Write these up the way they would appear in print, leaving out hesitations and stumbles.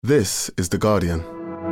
This is The Guardian.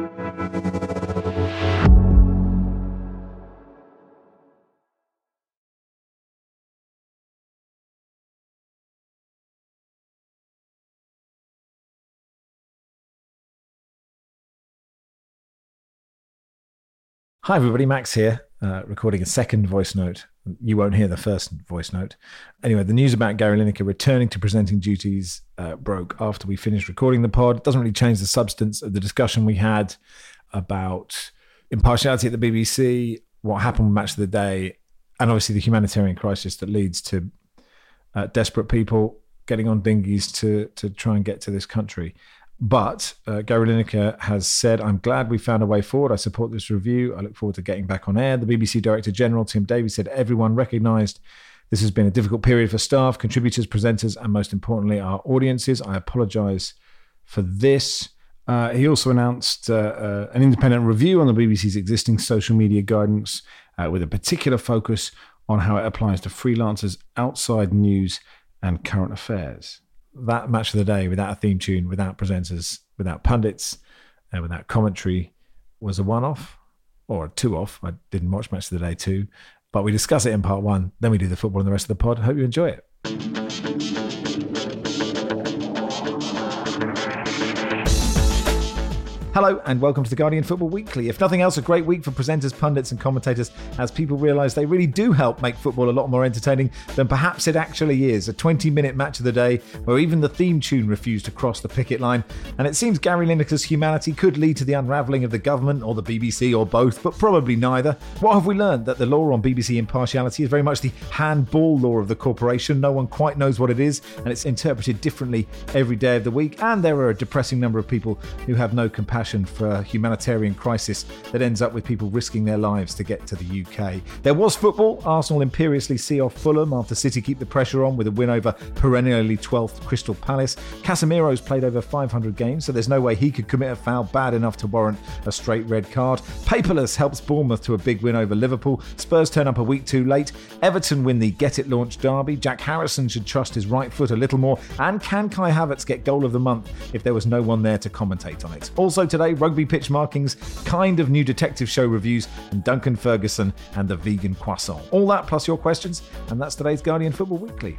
Hi everybody, Max here, recording a second voice note. You won't hear the first voice note. Anyway, the news about Gary Lineker returning to presenting duties broke after we finished recording the pod. It doesn't really change the substance of the discussion we had about impartiality at the BBC, what happened with Match of the Day, and obviously the humanitarian crisis that leads to desperate people getting on dinghies to try and get to this country. But Gary Lineker has said, "I'm glad we found a way forward. I support this review. I look forward to getting back on air." The BBC Director General, Tim Davies, said everyone recognised this has been a difficult period for staff, contributors, presenters, and most importantly, our audiences. I apologise for this. He also announced an independent review on the BBC's existing social media guidance with a particular focus on how it applies to freelancers outside news and current affairs. That Match of the Day, without a theme tune, without presenters, without pundits, and without commentary, was a one-off or a two-off. I didn't watch Match of the Day 2, but we discuss it in part 1. Then we do the football and the rest of the pod. Hope you enjoy it. Hello and welcome to The Guardian Football Weekly. If nothing else, a great week for presenters, pundits and commentators as people realise they really do help make football a lot more entertaining than perhaps it actually is. A 20-minute Match of the Day where even the theme tune refused to cross the picket line. And it seems Gary Lineker's humanity could lead to the unravelling of the government or the BBC or both, but probably neither. What have we learned? That the law on BBC impartiality is very much the handball law of the corporation. No one quite knows what it is and it's interpreted differently every day of the week. And there are a depressing number of people who have no compassion for a humanitarian crisis that ends up with people risking their lives to get to the UK. There was football. Arsenal imperiously see off Fulham after City keep the pressure on with a win over perennially 12th Crystal Palace. Casemiro's played over 500 games, so there's no way he could commit a foul bad enough to warrant a straight red card. Paperless helps Bournemouth to a big win over Liverpool. Spurs turn up a week too late. Everton win the Get It Launched derby. Jack Harrison should trust his right foot a little more. And can Kai Havertz get goal of the month if there was no one there to commentate on it? Also today, rugby pitch markings, kind of new detective show reviews, and Duncan Ferguson and the vegan croissant. All that plus your questions, and that's today's Guardian Football Weekly.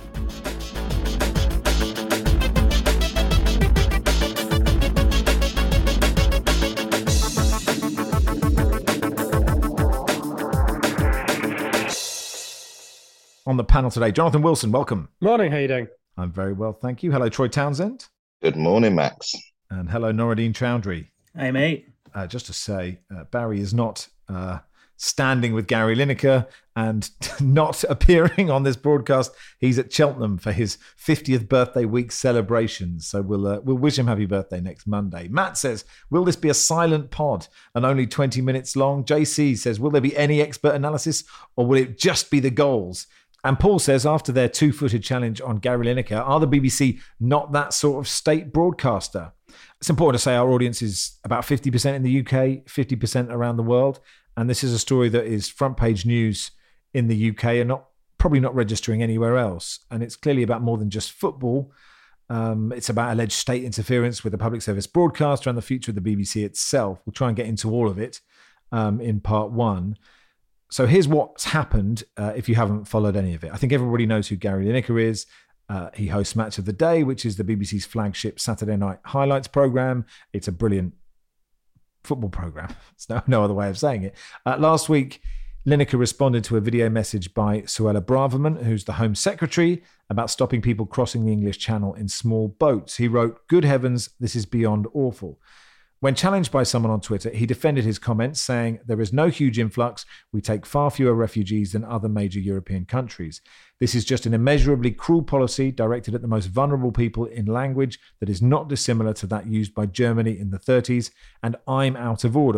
On the panel today, Jonathan Wilson, welcome. Morning, how are you doing? I'm very well, thank you. Hello, Troy Townsend. Good morning, Max. And hello, Noradine Chowdhury. Hey, mate. Just to say, Barry is not standing with Gary Lineker and not appearing on this broadcast. He's at Cheltenham for his 50th birthday week celebrations. So we'll wish him happy birthday next Monday. Matt says, will this be a silent pod and only 20 minutes long? JC says, will there be any expert analysis or will it just be the goals? And Paul says, after their two-footed challenge on Gary Lineker, are the BBC not that sort of state broadcaster? It's important to say our audience is about 50% in the UK, 50% around the world. And this is a story that is front page news in the UK and probably not registering anywhere else. And it's clearly about more than just football. It's about alleged state interference with the public service broadcaster and the future of the BBC itself. We'll try and get into all of it in part 1. So here's what's happened if you haven't followed any of it. I think everybody knows who Gary Lineker is. He hosts Match of the Day, which is the BBC's flagship Saturday night highlights programme. It's a brilliant football programme. There's no other way of saying it. Last week, Lineker responded to a video message by Suella Braverman, who's the Home Secretary, about stopping people crossing the English Channel in small boats. He wrote, "Good heavens, this is beyond awful." When challenged by someone on Twitter, he defended his comments, saying, "There is no huge influx. We take far fewer refugees than other major European countries. This is just an immeasurably cruel policy directed at the most vulnerable people in language that is not dissimilar to that used by Germany in the 30s, and I'm out of order, ?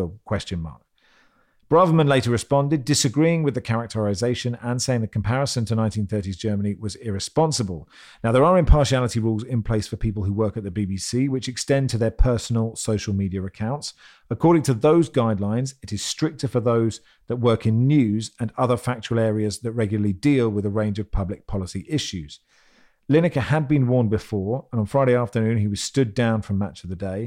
Braverman later responded, disagreeing with the characterization and saying the comparison to 1930s Germany was irresponsible. Now, there are impartiality rules in place for people who work at the BBC, which extend to their personal social media accounts. According to those guidelines, it is stricter for those that work in news and other factual areas that regularly deal with a range of public policy issues. Lineker had been warned before, and on Friday afternoon he was stood down from Match of the Day.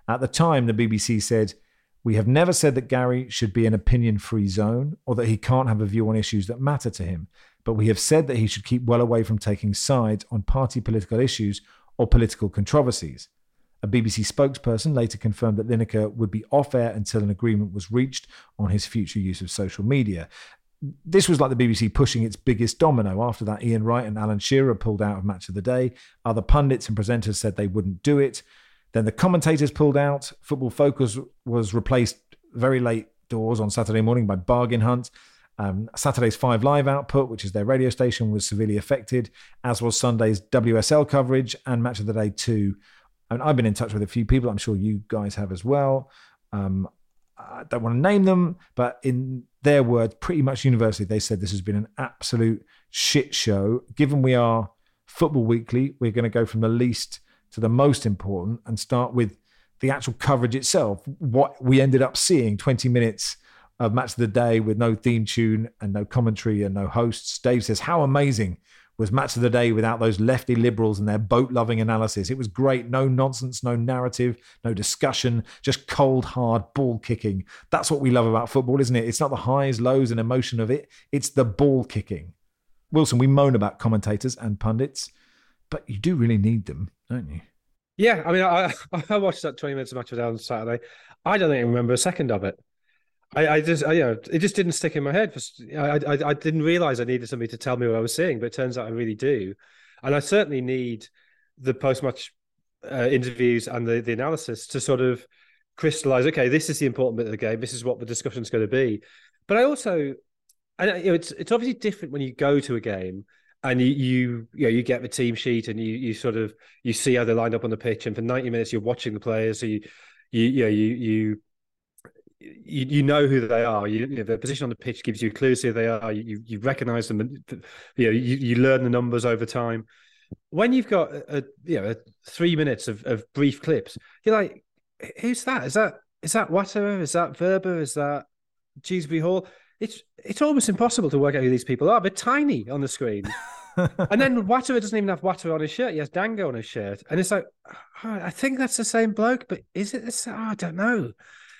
At the time, the BBC said, "We have never said that Gary should be an opinion-free zone or that he can't have a view on issues that matter to him. But we have said that he should keep well away from taking sides on party political issues or political controversies." A BBC spokesperson later confirmed that Lineker would be off-air until an agreement was reached on his future use of social media. This was like the BBC pushing its biggest domino. After that, Ian Wright and Alan Shearer pulled out of Match of the Day. Other pundits and presenters said they wouldn't do it. Then the commentators pulled out. Football Focus was replaced very late doors on Saturday morning by Bargain Hunt. Saturday's 5 Live output, which is their radio station, was severely affected, as was Sunday's WSL coverage and Match of the Day 2. And I've been in touch with a few people. I'm sure you guys have as well. I don't want to name them, but in their words, pretty much universally, they said this has been an absolute shit show. Given we are Football Weekly, we're going to go from the least to the most important and start with the actual coverage itself. What we ended up seeing, 20 minutes of Match of the Day with no theme tune and no commentary and no hosts. Dave says, how amazing was Match of the Day without those lefty liberals and their boat-loving analysis? It was great. No nonsense, no narrative, no discussion, just cold, hard ball kicking. That's what we love about football, isn't it? It's not the highs, lows and emotion of it. It's the ball kicking. Wilson, we moan about commentators and pundits, but you do really need them, don't you? Yeah, I mean, I watched that 20 minutes of Match of the Day on Saturday. I don't even remember a second of it. I just it just didn't stick in my head. I didn't realize I needed somebody to tell me what I was seeing, but it turns out I really do. And I certainly need the post-match interviews and the analysis to sort of crystallize, okay, this is the important bit of the game. This is what the discussion's going to be. But I also, it's obviously different when you go to a game and you get the team sheet and you see how they're lined up on the pitch, and for 90 minutes you're watching the players, so you know who they are. Their position on the pitch gives you clues who they are. You recognise them, and you learn the numbers over time. When you've got 3 minutes of brief clips, you're like, who's that? Is that Watterer? Is that Verber? Is that Dewsbury Hall? It's almost impossible to work out who these people are. They're tiny on the screen. And then Watterer doesn't even have Watterer on his shirt. He has Dango on his shirt. And it's like, oh, I think that's the same bloke, but is it this? Oh, I don't know.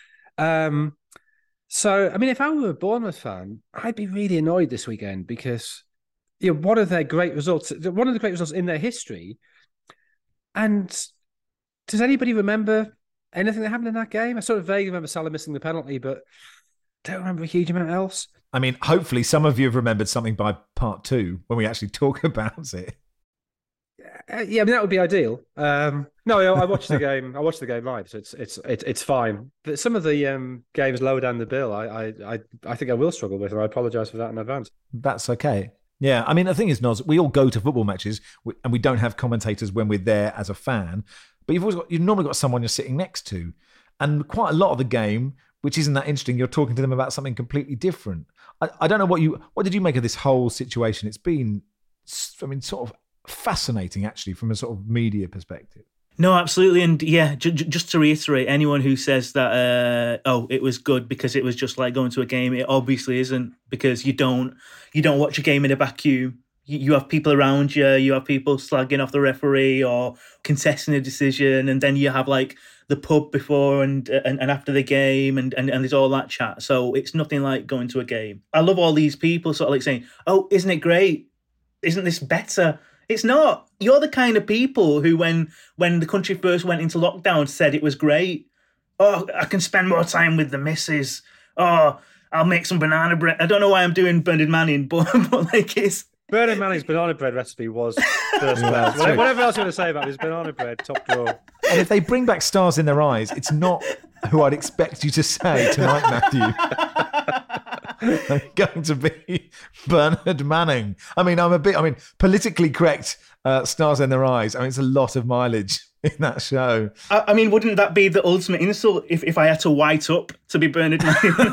So, I mean, if I were a Bournemouth fan, I'd be really annoyed this weekend because, one of their great results, one of the great results in their history. And does anybody remember anything that happened in that game? I sort of vaguely remember Salah missing the penalty, but don't remember a huge amount else. I mean, hopefully some of you have remembered something by part 2 when we actually talk about it. Yeah, I mean, that would be ideal. No, I watched the game. I watched the game live, so it's fine. But some of the games lower down the bill, I think I will struggle with, and I apologise for that in advance. That's okay. Yeah, I mean, the thing is, Noz, we all go to football matches, and we don't have commentators when we're there as a fan. But you've normally got someone you're sitting next to, and quite a lot of the game, which isn't that interesting, you're talking to them about something completely different. I don't know what did you make of this whole situation? It's been, I mean, sort of fascinating, actually, from a sort of media perspective. No, absolutely. And yeah, just to reiterate, anyone who says that, it was good because it was just like going to a game, it obviously isn't, because you don't watch a game in a vacuum. You have people around you, you have people slagging off the referee or contesting a decision, and then you have like the pub before and after the game, and there's all that chat. So it's nothing like going to a game. I love all these people sort of like saying, oh, isn't it great? Isn't this better? It's not. You're the kind of people who, when the country first went into lockdown, said it was great. Oh, I can spend more time with the missus. Oh, I'll make some banana bread. I don't know why I'm doing Bernard Manning, but like it's... Bernard Manning's banana bread recipe was first class. Whatever else you want to say about his banana bread, top drawer. And if they bring back Stars in Their Eyes, it's not who I'd expect you to say tonight, Matthew. Going to be Bernard Manning. I mean, politically correct Stars in Their Eyes. I mean, it's a lot of mileage in that show. I mean, wouldn't that be the ultimate insult if I had to white up to be Bernard Manning?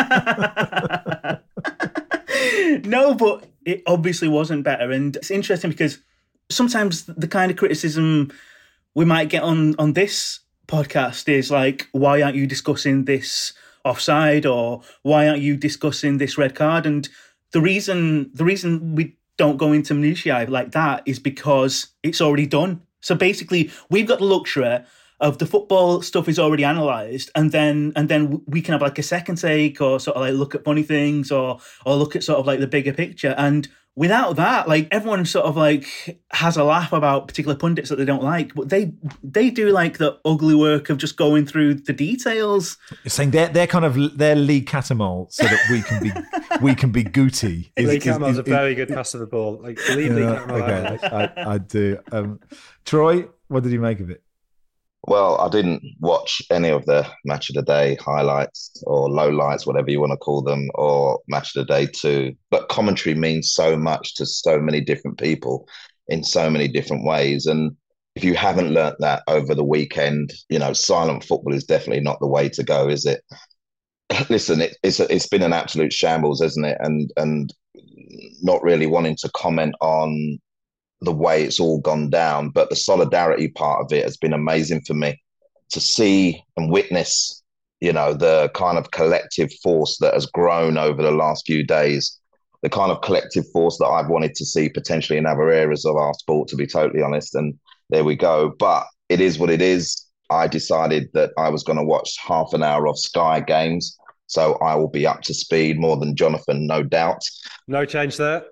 No, but it obviously wasn't better. And it's interesting because sometimes the kind of criticism we might get on this podcast is like, why aren't you discussing this offside, or why aren't you discussing this red card? And the reason we don't go into minutiae like that is because it's already done. So basically, we've got the luxury of the football stuff is already analysed, and then we can have like a second take, or sort of like look at funny things, or look at sort of like the bigger picture. And without that, like everyone sort of like has a laugh about particular pundits that they don't like, but they do like the ugly work of just going through the details. You're saying they're kind of they're Lee Catamol, so that we can be Guti. Lee Catamel's a very good passer of the ball. Like, leave Lee Catamol out. Okay, I do. Troy, what did you make of it? Well, I didn't watch any of the match of the day highlights or lowlights, whatever you want to call them, or match of the day 2. But commentary means so much to so many different people in so many different ways. And if you haven't learnt that over the weekend, silent football is definitely not the way to go, is it? Listen, it's been an absolute shambles, hasn't it? And not really wanting to comment on the way it's all gone down, but the solidarity part of it has been amazing for me to see and witness, the kind of collective force that has grown over the last few days, the kind of collective force that I've wanted to see potentially in other areas of our sport, to be totally honest. And there we go. But it is what it is. I decided that I was going to watch half an hour of Sky games, so I will be up to speed more than Jonathan, no doubt. No change there.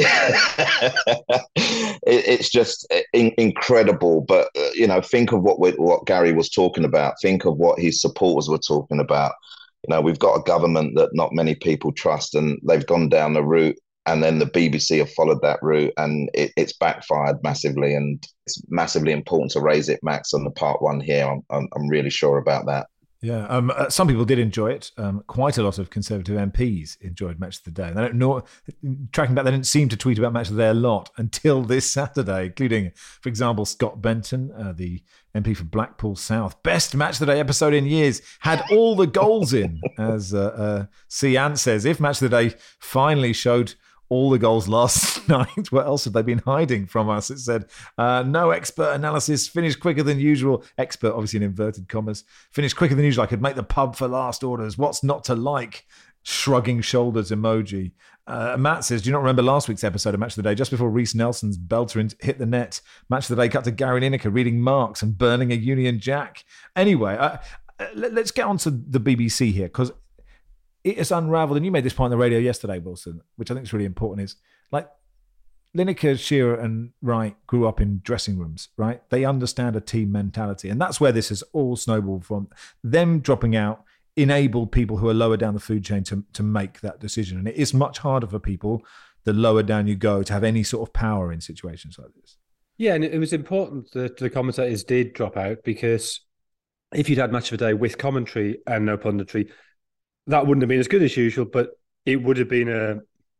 It's just incredible, but think of what Gary was talking about. Think of what his supporters were talking about. We've got a government that not many people trust, and they've gone down the route, and then the BBC have followed that route, and it's backfired massively. And it's massively important to raise it, Max, on the part 1 here. I'm really sure about that. Yeah, some people did enjoy it. Quite a lot of Conservative MPs enjoyed Match of the Day. They don't know, tracking back, they didn't seem to tweet about Match of the Day a lot until this Saturday, including, for example, Scott Benton, the MP for Blackpool South. Best Match of the Day episode in years. Had all the goals in, as C. Ant says. If Match of the Day finally showed all the goals last night, what else have they been hiding from us? It said, no expert analysis, finished quicker than usual. Expert, obviously in inverted commas. Finished quicker than usual. I could make the pub for last orders. What's not to like? Shrugging shoulders emoji. Matt says, do you not remember last week's episode of Match of the Day? Just before Reece Nelson's belter hit the net. Match of the Day cut to Gary Lineker reading Marx and burning a Union Jack. Anyway, let's get on to the BBC here, because it has unraveled, and you made this point on the radio yesterday, Wilson, which I think is really important, is like Lineker, Shearer and Wright grew up in dressing rooms, right? They understand a team mentality. And that's where this has all snowballed from. Them dropping out enabled people who are lower down the food chain to make that decision. And it is much harder for people the lower down you go to have any sort of power in situations like this. Yeah, and it was important that the commentators did drop out, because if you'd had Match of the Day with commentary and no punditry, that wouldn't have been as good as usual, but it would have been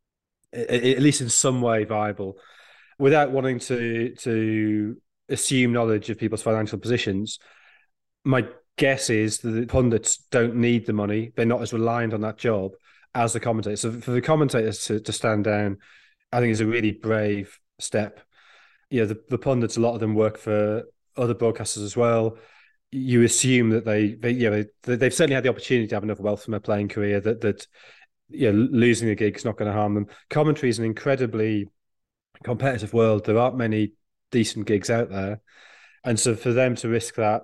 at least in some way viable. Without wanting to assume knowledge of people's financial positions, my guess is that the pundits don't need the money. They're not as reliant on that job as the commentators. So for the commentators to stand down, I think is a really brave step. The pundits, a lot of them work for other broadcasters as well. You assume that they've certainly had the opportunity to have enough wealth from their playing career that losing a gig is not going to harm them. Commentary is an incredibly competitive world. There aren't many decent gigs out there, and so for them to risk that,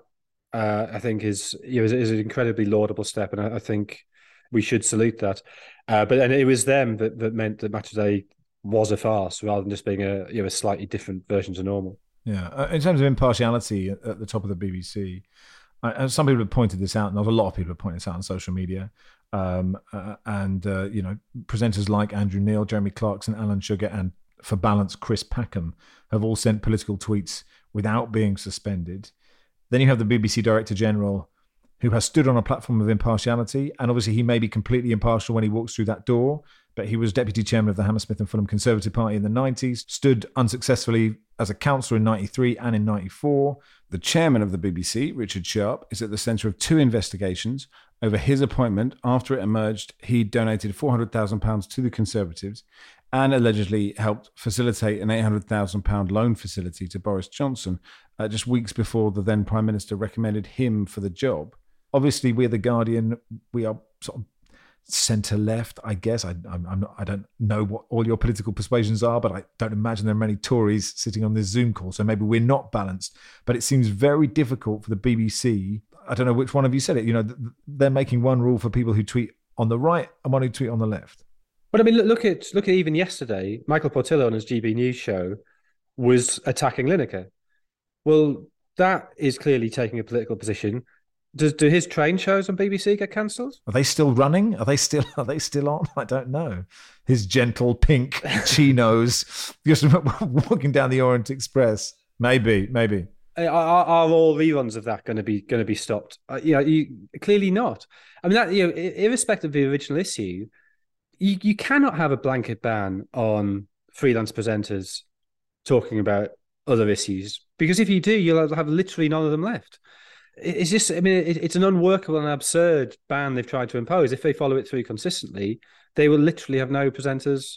I think is an incredibly laudable step, and I think we should salute that. But it was them that meant that Match of the Day was a farce rather than just being a slightly different version to normal. Yeah, in terms of impartiality at the top of the BBC, some people have pointed this out, and a lot of people have pointed this out on social media. Presenters like Andrew Neil, Jeremy Clarkson, Alan Sugar, and for balance, Chris Packham have all sent political tweets without being suspended. Then you have the BBC Director General, who has stood on a platform of impartiality, and obviously he may be completely impartial when he walks through that door, but he was deputy chairman of the Hammersmith and Fulham Conservative Party in the 90s, stood unsuccessfully as a councillor in 93 and in 94. The chairman of the BBC, Richard Sharp, is at the centre of 2 investigations over his appointment after it emerged he'd donated £400,000 to the Conservatives and allegedly helped facilitate an £800,000 loan facility to Boris Johnson just weeks before the then Prime Minister recommended him for the job. Obviously, we're The Guardian. We are sort of centre left, I guess. I don't know what all your political persuasions are, but I don't imagine there are many Tories sitting on this Zoom call. So maybe we're not balanced. But it seems very difficult for the BBC. I don't know which one of you said it. They're making one rule for people who tweet on the right and one who tweet on the left. But I mean, look at even yesterday, Michael Portillo on his GB News show was attacking Lineker. Well, that is clearly taking a political position. Do his train shows on BBC get cancelled? Are they still running? Are they still on? I don't know. His gentle pink chinos just walking down the Orient Express. Maybe. Are all reruns of that going to be stopped? Clearly not. I mean, that irrespective of the original issue, you cannot have a blanket ban on freelance presenters talking about other issues, because if you do, you'll have literally none of them left. It's just, I mean, it's an unworkable and absurd ban they've tried to impose. If they follow it through consistently, they will literally have no presenters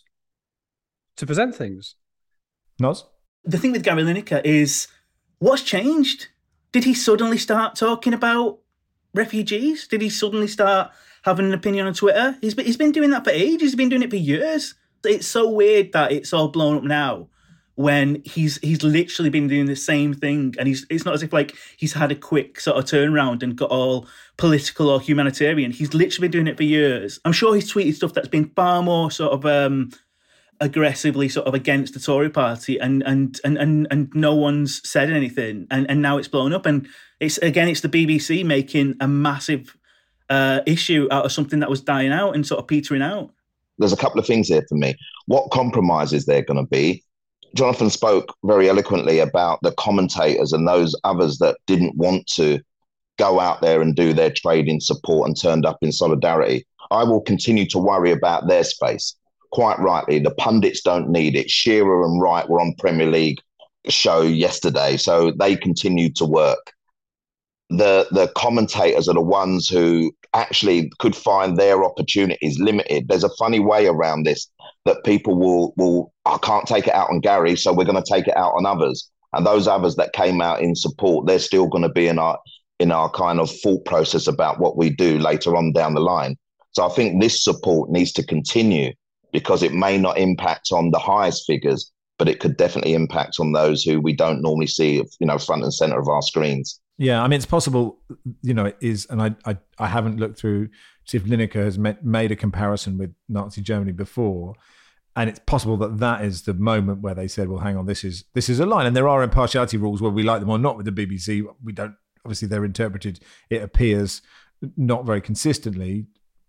to present things. Noz? The thing with Gary Lineker is, what's changed? Did he suddenly start talking about refugees? Did he suddenly start having an opinion on Twitter? He's been doing that for ages. He's been doing it for years. It's so weird that it's all blown up now, when he's literally been doing the same thing, and it's not as if like he's had a quick sort of turnaround and got all political or humanitarian. He's literally been doing it for years. I'm sure he's tweeted stuff that's been far more sort of aggressively sort of against the Tory party, and no one's said anything, and now it's blown up, and it's the BBC making a massive issue out of something that was dying out and sort of petering out. There's a couple of things here for me. What compromise is there going to be? Jonathan spoke very eloquently about the commentators and those others that didn't want to go out there and do their trade in support and turned up in solidarity. I will continue to worry about their space. Quite rightly, the pundits don't need it. Shearer and Wright were on Premier League show yesterday, so they continue to work. The commentators are the ones who actually could find their opportunities limited. There's a funny way around this, that people will I can't take it out on Gary, so we're going to take it out on others. And those others that came out in support, they're still going to be in our kind of thought process about what we do later on down the line. So I think this support needs to continue, because it may not impact on the highest figures, but it could definitely impact on those who we don't normally see, front and center of our screens. Yeah, I mean, it's possible, it is, and I haven't looked through to see if Lineker has made a comparison with Nazi Germany before, and it's possible that is the moment where they said, well, hang on, this is a line, and there are impartiality rules where we like them or not with the BBC. We don't, obviously they're interpreted, it appears, not very consistently.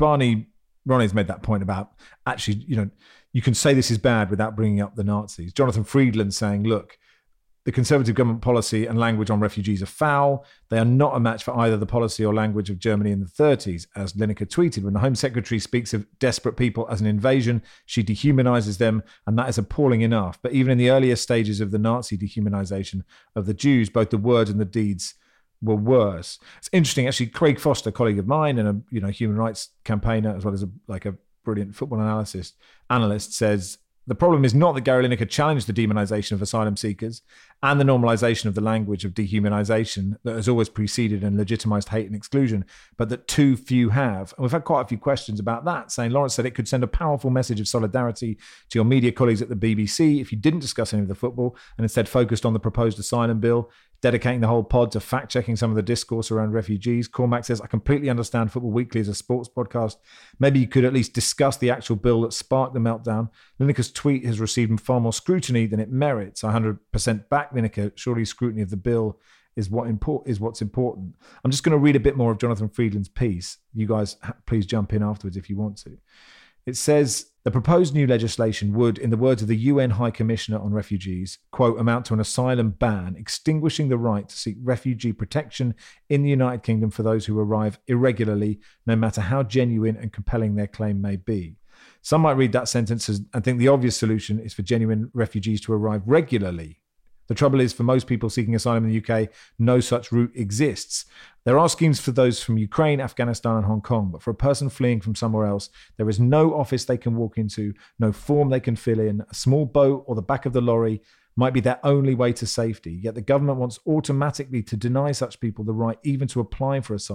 Ronnie's made that point about, actually, you can say this is bad without bringing up the Nazis. Jonathan Friedland saying, look, the Conservative government policy and language on refugees are foul. They are not a match for either the policy or language of Germany in the 30s. As Lineker tweeted, when the Home Secretary speaks of desperate people as an invasion, she dehumanises them, and that is appalling enough. But even in the earlier stages of the Nazi dehumanisation of the Jews, both the words and the deeds were worse. It's interesting, actually. Craig Foster, a colleague of mine and a human rights campaigner, as well as a brilliant football analyst, says the problem is not that Gary Lineker challenged the demonisation of asylum seekers and the normalisation of the language of dehumanisation that has always preceded and legitimised hate and exclusion, but that too few have. And we've had quite a few questions about that, saying Lawrence said it could send a powerful message of solidarity to your media colleagues at the BBC if you didn't discuss any of the football and instead focused on the proposed asylum bill, dedicating the whole pod to fact-checking some of the discourse around refugees. Cormac says, I completely understand Football Weekly is a sports podcast. Maybe you could at least discuss the actual bill that sparked the meltdown. Lineker's tweet has received far more scrutiny than it merits. I 100% back Lineker. Surely scrutiny of the bill is what's important. I'm just going to read a bit more of Jonathan Friedland's piece. You guys please jump in afterwards if you want to. It says, the proposed new legislation would, in the words of the UN High Commissioner on Refugees, quote, amount to an asylum ban, extinguishing the right to seek refugee protection in the United Kingdom for those who arrive irregularly, no matter how genuine and compelling their claim may be. Some might read that sentence and think the obvious solution is for genuine refugees to arrive regularly. The trouble is, for most people seeking asylum in the UK, no such route exists. There are schemes for those from Ukraine, Afghanistan and Hong Kong, but for a person fleeing from somewhere else, there is no office they can walk into, no form they can fill in. A small boat or the back of the lorry might be their only way to safety, yet the government wants automatically to deny such people the right even to apply for asylum.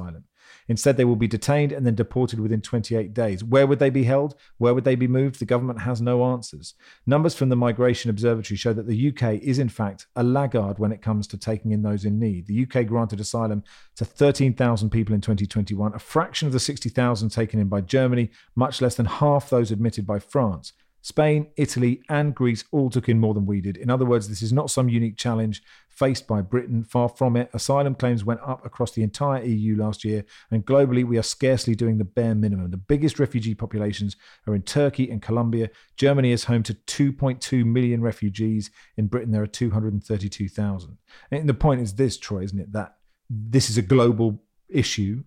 Instead, they will be detained and then deported within 28 days. Where would they be held? Where would they be moved? The government has no answers. Numbers from the Migration Observatory show that the UK is, in fact, a laggard when it comes to taking in those in need. The UK granted asylum to 13,000 people in 2021, a fraction of the 60,000 taken in by Germany, much less than half those admitted by France. Spain, Italy, and Greece all took in more than we did. In other words, this is not some unique challenge faced by Britain. Far from it. Asylum claims went up across the entire EU last year, and globally, we are scarcely doing the bare minimum. The biggest refugee populations are in Turkey and Colombia. Germany is home to 2.2 million refugees. In Britain, there are 232,000. And the point is this, Troy, isn't it? That this is a global issue.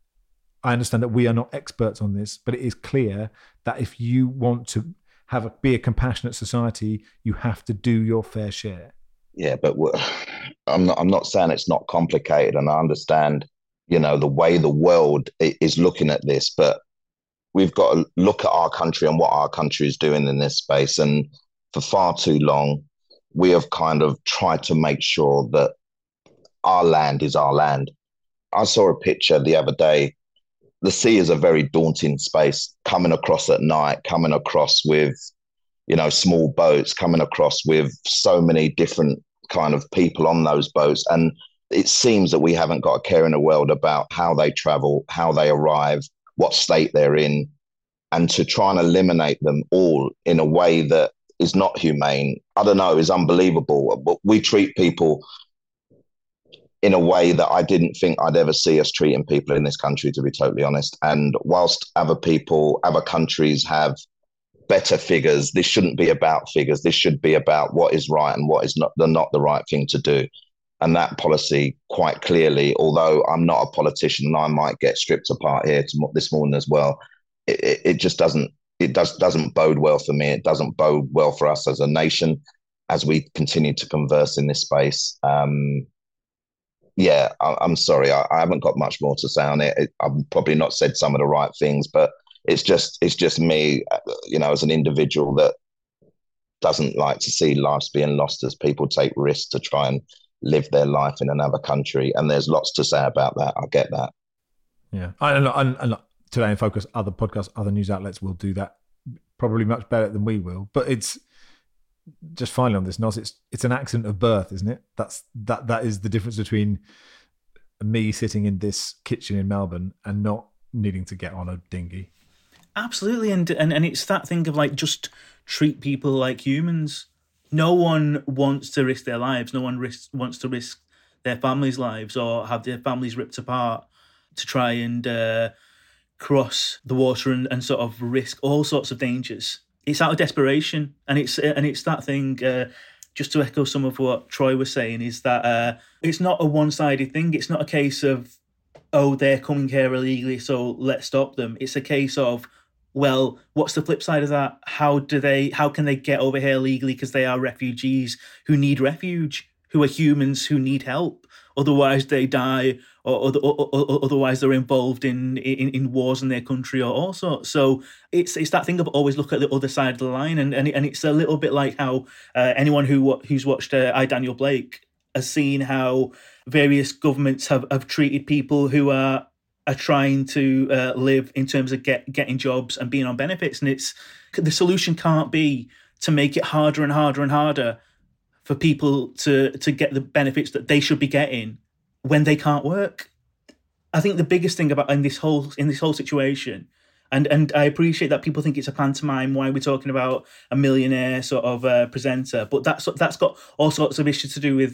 I understand that we are not experts on this, but it is clear that if you want to be a compassionate society, you have to do your fair share. Yeah, but I'm not saying it's not complicated, and I understand, the way the world is looking at this, but we've got to look at our country and what our country is doing in this space. And for far too long, we have kind of tried to make sure that our land is our land. I saw a picture the other day. The sea is a very daunting space, coming across at night, coming across with, small boats, coming across with so many different kind of people on those boats. And it seems that we haven't got a care in the world about how they travel, how they arrive, what state they're in, and to try and eliminate them all in a way that is not humane, I don't know, is unbelievable. But we treat people in a way that I didn't think I'd ever see us treating people in this country, to be totally honest. And whilst other countries have better figures, this shouldn't be about figures. This should be about what is right and what is not the right thing to do. And that policy, quite clearly, although I'm not a politician and I might get stripped apart here this morning as well, it just doesn't bode well for me. It doesn't bode well for us as a nation as we continue to converse in this space. Yeah, I'm sorry. I haven't got much more to say on it. I've probably not said some of the right things, but it's just me, as an individual that doesn't like to see lives being lost as people take risks to try and live their life in another country. And there's lots to say about that. I get that. Yeah. And Today in Focus, other podcasts, other news outlets will do that probably much better than we will. But it's just finally on this, Nos, it's an accident of birth, isn't it? That is the difference between me sitting in this kitchen in Melbourne and not needing to get on a dinghy. Absolutely, and it's that thing of like, just treat people like humans. No one wants to risk their lives. No one wants to risk their families' lives or have their families ripped apart to try and cross the water and sort of risk all sorts of dangers. It's out of desperation, and it's that thing. Just to echo some of what Troy was saying, is that it's not a one-sided thing. It's not a case of, oh, they're coming here illegally, so let's stop them. It's a case of, well, what's the flip side of that? How can they get over here legally because they are refugees who need refuge, who are humans who need help? Otherwise they die, or otherwise they're involved in wars in their country or all sorts. So it's that thing of always look at the other side of the line, and it's a little bit like how anyone who's watched I, Daniel Blake has seen how various governments have treated people who are trying to live in terms of getting jobs and being on benefits. And it's the solution can't be to make it harder and harder and harder for people to get the benefits that they should be getting when they can't work. I think the biggest thing about in this whole situation, and I appreciate that people think it's a pantomime, why we're talking about a millionaire sort of presenter, but that's got all sorts of issues to do with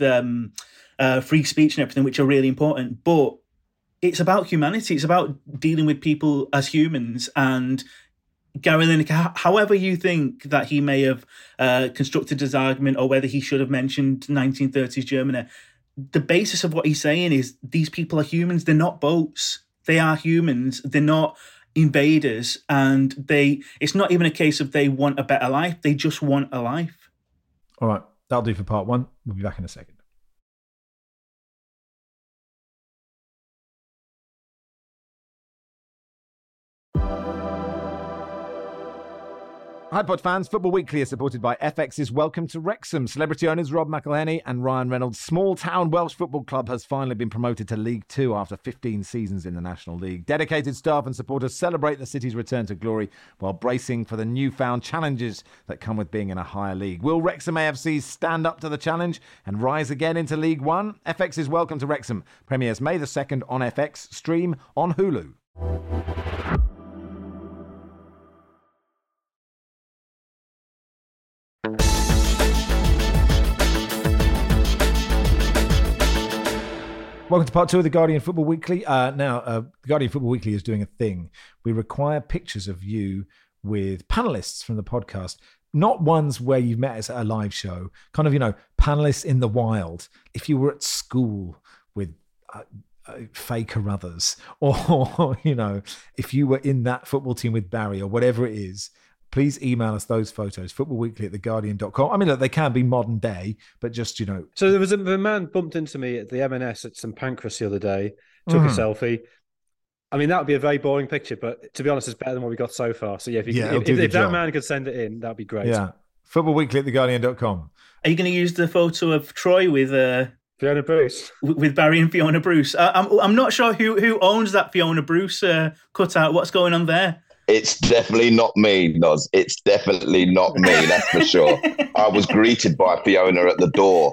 free speech and everything, which are really important. But it's about humanity. It's about dealing with people as humans. And Gary Lineker, however you think that he may have constructed his argument, or whether he should have mentioned 1930s Germany, the basis of what he's saying is these people are humans. They're not boats. They are humans. They're not invaders. And it's not even a case of they want a better life. They just want a life. All right. That'll do for part one. We'll be back in a second. Hi, Pod fans. Football Weekly is supported by FX's Welcome to Wrexham. Celebrity owners Rob McElhenney and Ryan Reynolds' small-town Welsh football club has finally been promoted to League Two after 15 seasons in the National League. Dedicated staff and supporters celebrate the city's return to glory while bracing for the newfound challenges that come with being in a higher league. Will Wrexham AFC stand up to the challenge and rise again into League One? FX's Welcome to Wrexham premieres May the 2nd on FX, stream on Hulu. Welcome to part 2 of the Guardian Football Weekly. The Guardian Football Weekly is doing a thing. We require pictures of you with panellists from the podcast, not ones where you've met us at a live show, kind of, panellists in the wild. If you were at school with Faye Carruthers, or, if you were in that football team with Barry or whatever it is, please email us those photos, footballweekly@theguardian.com. I mean, look, they can be modern day, but just, So there was a man bumped into me at the M&S at St Pancras the other day, took a selfie. I mean, that would be a very boring picture, but to be honest, it's better than what we got so far. So yeah, if that man could send it in, that'd be great. Yeah, footballweekly@theguardian.com. Are you going to use the photo of Troy with Fiona Bruce? With Barry and Fiona Bruce? I'm not sure who owns that Fiona Bruce cutout. What's going on there? It's definitely not me, Noz. It's definitely not me, that's for sure. I was greeted by Fiona at the door.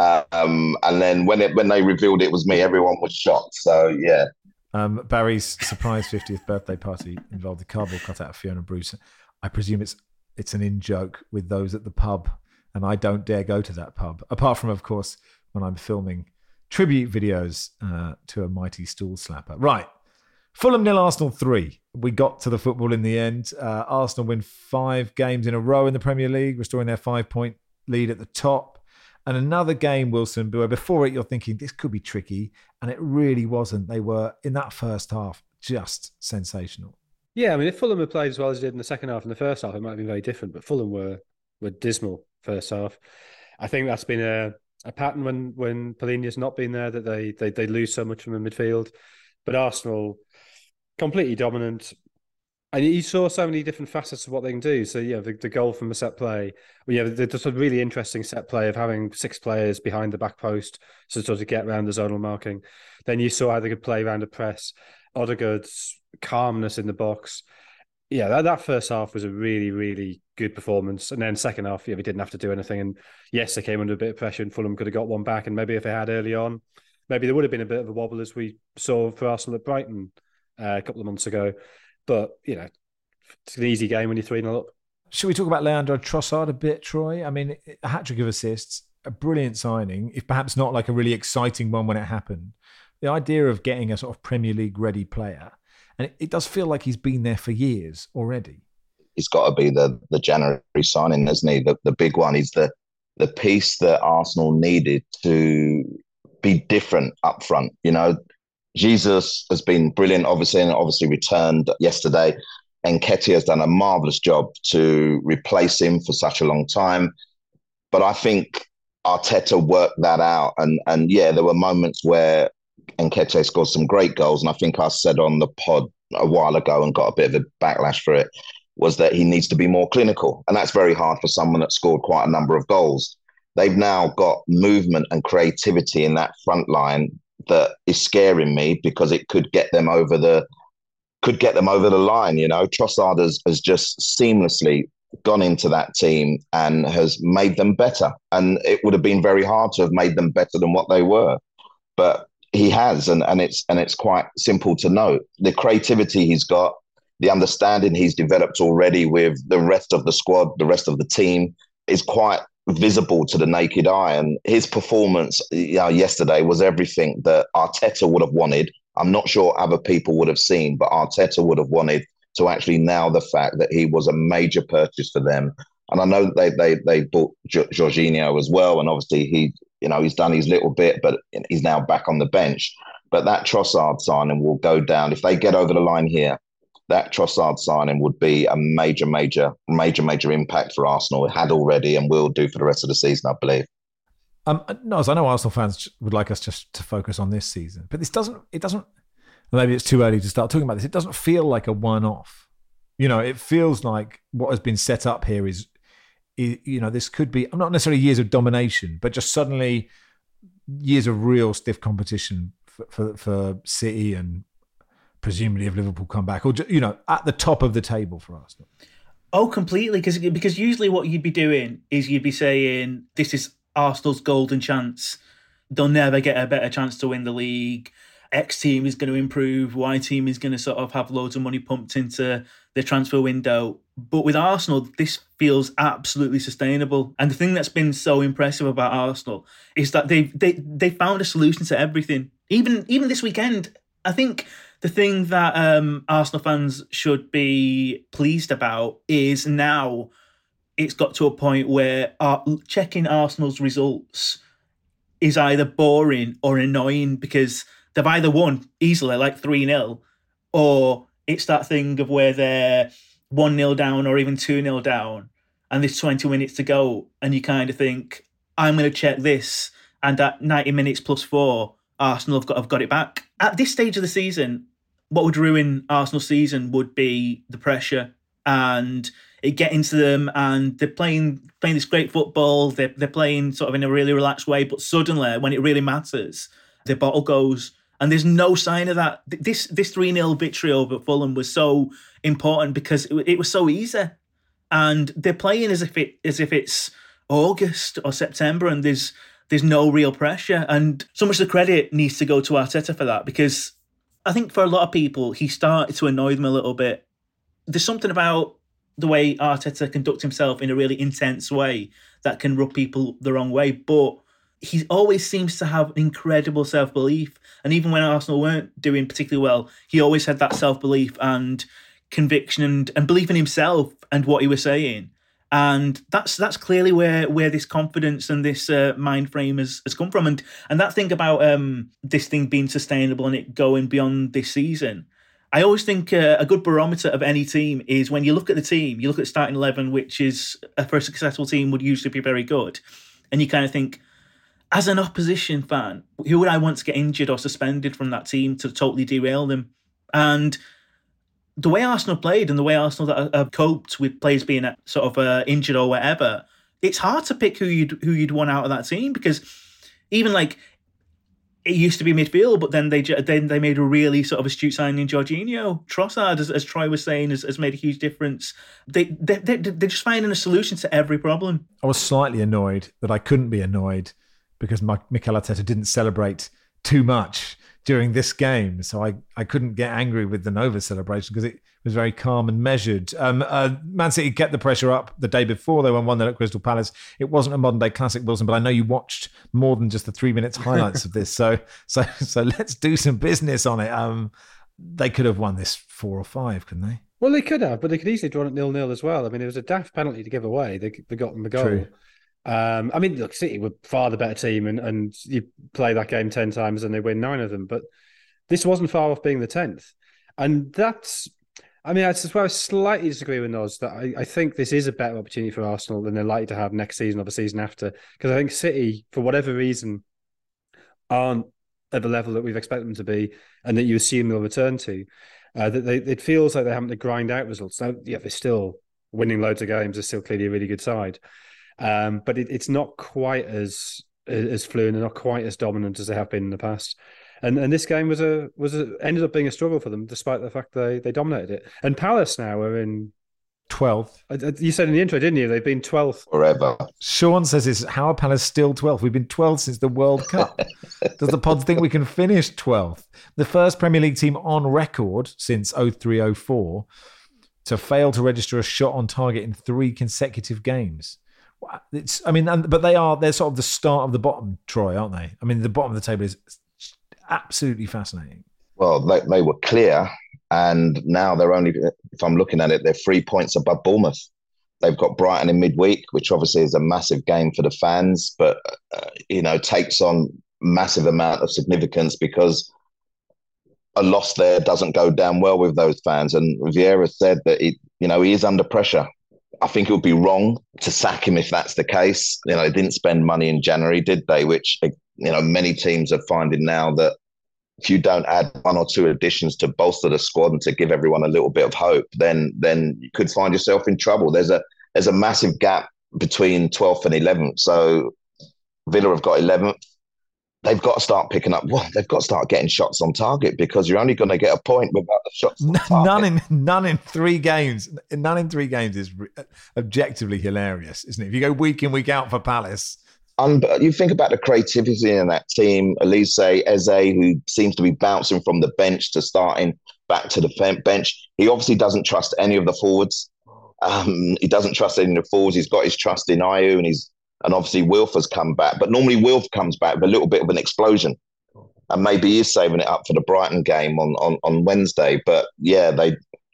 And then when they revealed it was me, everyone was shocked. So, yeah. Barry's surprise 50th birthday party involved a cardboard cutout of Fiona Bruce. I presume it's an in-joke with those at the pub, and I don't dare go to that pub. Apart from, of course, when I'm filming tribute videos to a mighty stool slapper. Right. Fulham 0, Arsenal 3. We got to the football in the end. Arsenal win 5 games in a row in the Premier League, restoring their 5-point lead at the top. And another game, Wilson, where before it you're thinking this could be tricky, and it really wasn't. They were, in that first half, just sensational. Yeah, I mean, if Fulham had played as well as they did in the second half and the first half, it might have been very different. But Fulham were dismal first half. I think that's been a pattern when Palhinha's not been there, that they lose so much from the midfield. But Arsenal, completely dominant. And you saw so many different facets of what they can do. So, the goal from a set play. There's just a really interesting set play of having 6 players behind the back post to sort of get around the zonal marking. Then you saw how they could play around a press. Odegaard's calmness in the box. Yeah, that first half was a really, really good performance. And then second half, we didn't have to do anything. And yes, they came under a bit of pressure and Fulham could have got one back. And maybe if they had early on, maybe there would have been a bit of a wobble as we saw for Arsenal at Brighton a couple of months ago. But, it's an easy game when you're 3-0 up. Should we talk about Leandro Trossard a bit, Troy? I mean, a hat-trick of assists, a brilliant signing, if perhaps not like a really exciting one when it happened. The idea of getting a sort of Premier League-ready player, and it does feel like he's been there for years already. He's got to be the January signing, isn't he? The big one. He's the piece that Arsenal needed to be different up front, Jesus has been brilliant, obviously returned yesterday. Nketiah has done a marvellous job to replace him for such a long time. But I think Arteta worked that out. And there were moments where Nketiah scored some great goals. And I think I said on the pod a while ago and got a bit of a backlash for it, was that he needs to be more clinical. And that's very hard for someone that scored quite a number of goals. They've now got movement and creativity in that front line that is scaring me, because it could get them over the line. Trossard has just seamlessly gone into that team and has made them better. And it would have been very hard to have made them better than what they were, but he has, and it's quite simple to note. The creativity he's got, the understanding he's developed already with the rest of the squad, the rest of the team, is quite visible to the naked eye. And his performance yesterday was everything that Arteta would have wanted. I'm not sure other people would have seen, but Arteta would have wanted to actually nail the fact that he was a major purchase for them. And I know they bought Jorginho as well, and obviously he's done his little bit, but he's now back on the bench. But that Trossard signing will go down. If they get over the line here, that Trossard signing would be a major impact for Arsenal. It had already and will do for the rest of the season, I believe. No, as I know Arsenal fans would like us just to focus on this season, but it doesn't, maybe it's too early to start talking about this. It doesn't feel like a one-off. It feels like what has been set up here is this could be not necessarily years of domination, but just suddenly years of real stiff competition for City, and presumably if Liverpool come back, or at the top of the table for Arsenal. Oh, completely. Because usually what you'd be doing is you'd be saying, this is Arsenal's golden chance. They'll never get a better chance to win the league. X team is going to improve. Y team is going to sort of have loads of money pumped into the transfer window. But with Arsenal, this feels absolutely sustainable. And the thing that's been so impressive about Arsenal is that they found a solution to everything. Even this weekend, I think the thing that Arsenal fans should be pleased about is now it's got to a point where checking Arsenal's results is either boring or annoying, because they've either won easily, like 3-0, or it's that thing of where they're 1-0 down or even 2-0 down, and there's 20 minutes to go, and you kind of think, I'm going to check this, and at 90 minutes plus 4, Arsenal have got it back. At this stage of the season, what would ruin Arsenal's season would be the pressure and it getting to them, and they're playing this great football. They're playing sort of in a really relaxed way, but suddenly, when it really matters, the bottle goes. And there's no sign of that. This 3-0 victory over Fulham was so important because it was so easy. And they're playing as if it's August or September, and there's no real pressure. And so much of the credit needs to go to Arteta for that, because I think for a lot of people, he started to annoy them a little bit. There's something about the way Arteta conducts himself in a really intense way that can rub people the wrong way. But he always seems to have incredible self-belief. And even when Arsenal weren't doing particularly well, he always had that self-belief and conviction and belief in himself and what he was saying. And that's clearly where this confidence and this mind frame has come from. And that thing about this thing being sustainable and it going beyond this season, I always think a good barometer of any team is when you look at the team, you look at the starting 11, which is for a successful team would usually be very good. And you kind of think, as an opposition fan, who would I want to get injured or suspended from that team to totally derail them? And the way Arsenal played and the way Arsenal have coped with players being sort of injured or whatever, it's hard to pick who you'd want out of that team, because even like it used to be midfield, but then they made a really sort of astute signing in Jorginho. Trossard, as Troy was saying, has made a huge difference. They're just finding a solution to every problem. I was slightly annoyed that I couldn't be annoyed because Mikel Arteta didn't celebrate too much during this game. So I couldn't get angry with the Nova celebration because it was very calm and measured. Man City kept the pressure up the day before. They won 1-0 at Crystal Palace. It wasn't a modern day classic, Wilson, but I know you watched more than just the 3 minutes highlights of this. So let's do some business on it. They could have won this 4 or 5, couldn't they? Well, they could have, but they could easily drawn it 0-0 as well. I mean, it was a daft penalty to give away. They got them the goal. True. I mean, look, City were far the better team, and you play that game 10 times and they win 9 of them. But this wasn't far off being the 10th. And that's where I slightly disagree with Noz, that I think this is a better opportunity for Arsenal than they're likely to have next season or the season after. Because I think City, for whatever reason, aren't at the level that we've expected them to be and that you assume they'll return to. It feels like they're having to grind out results. Now, yeah, they're still winning loads of games. They're still clearly a really good side. But it's not quite as fluent and not quite as dominant as they have been in the past. And this game ended up being a struggle for them, despite the fact they dominated it. And Palace now are in 12th. You said in the intro, didn't you? They've been 12th forever. Sean says, how are Palace still 12th? We've been 12th since the World Cup. Does the pod think we can finish 12th? The first Premier League team on record since 03-04 to fail to register a shot on target in 3 consecutive games. They're sort of the start of the bottom, Troy, aren't they? I mean, the bottom of the table is absolutely fascinating. Well, they were clear, and now they're only, if I'm looking at it, they're 3 points above Bournemouth. They've got Brighton in midweek, which obviously is a massive game for the fans, but takes on massive amount of significance because a loss there doesn't go down well with those fans. And Vieira said that he is under pressure. I think it would be wrong to sack him if that's the case. They didn't spend money in January, did they? Which, many teams are finding now that if you don't add one or two additions to bolster the squad and to give everyone a little bit of hope, then you could find yourself in trouble. There's a massive gap between 12th and 11th. So Villa have got 11th. They've got to start picking up. Well, they've got to start getting shots on target, because you're only going to get a point without the shots on target. None in 3 games. None in 3 games is objectively hilarious, isn't it? If you go week in, week out for Palace. You think about the creativity in that team. Elise, Eze, who seems to be bouncing from the bench to starting back to the bench. He obviously doesn't trust any of the forwards. He doesn't trust any of the forwards. He's got his trust in Ayew, and obviously Wilf has come back. But normally Wilf comes back with a little bit of an explosion. And maybe he's saving it up for the Brighton game on Wednesday. But yeah, they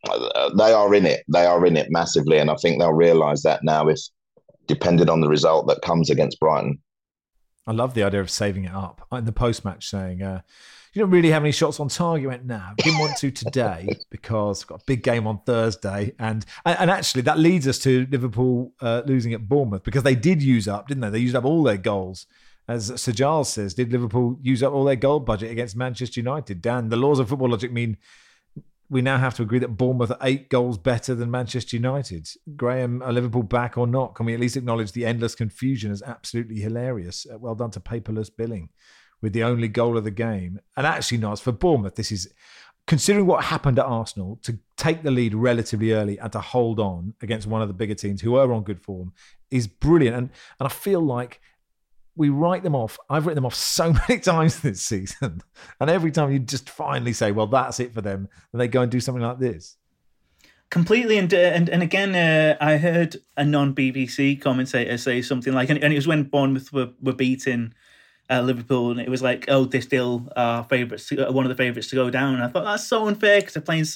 are in it. They are in it massively. And I think they'll realise that now, if depending on the result that comes against Brighton. I love the idea of saving it up. In the post-match saying, you don't really have any shots on target. Went, nah, didn't want to today because we've got a big game on Thursday. And actually that leads us to Liverpool losing at Bournemouth, because they did use up, didn't they? They used up all their goals. As Sir Giles says, did Liverpool use up all their goal budget against Manchester United? Dan, the laws of football logic mean we now have to agree that Bournemouth are 8 goals better than Manchester United. Graham, are Liverpool back or not? Can we at least acknowledge the endless confusion is absolutely hilarious? Well done to paperless billing with the only goal of the game. And actually, Naz, for Bournemouth, this is, considering what happened at Arsenal, to take the lead relatively early and to hold on against one of the bigger teams who are on good form is brilliant. And I feel like we write them off. I've written them off so many times this season. And every time you just finally say, well, that's it for them, and they go and do something like this. Completely. And again, I heard a non-BBC commentator say something like, and it was when Bournemouth were beating Liverpool, and it was like, oh, they're still our favourites, one of the favourites to go down. And I thought, that's so unfair, because they're playing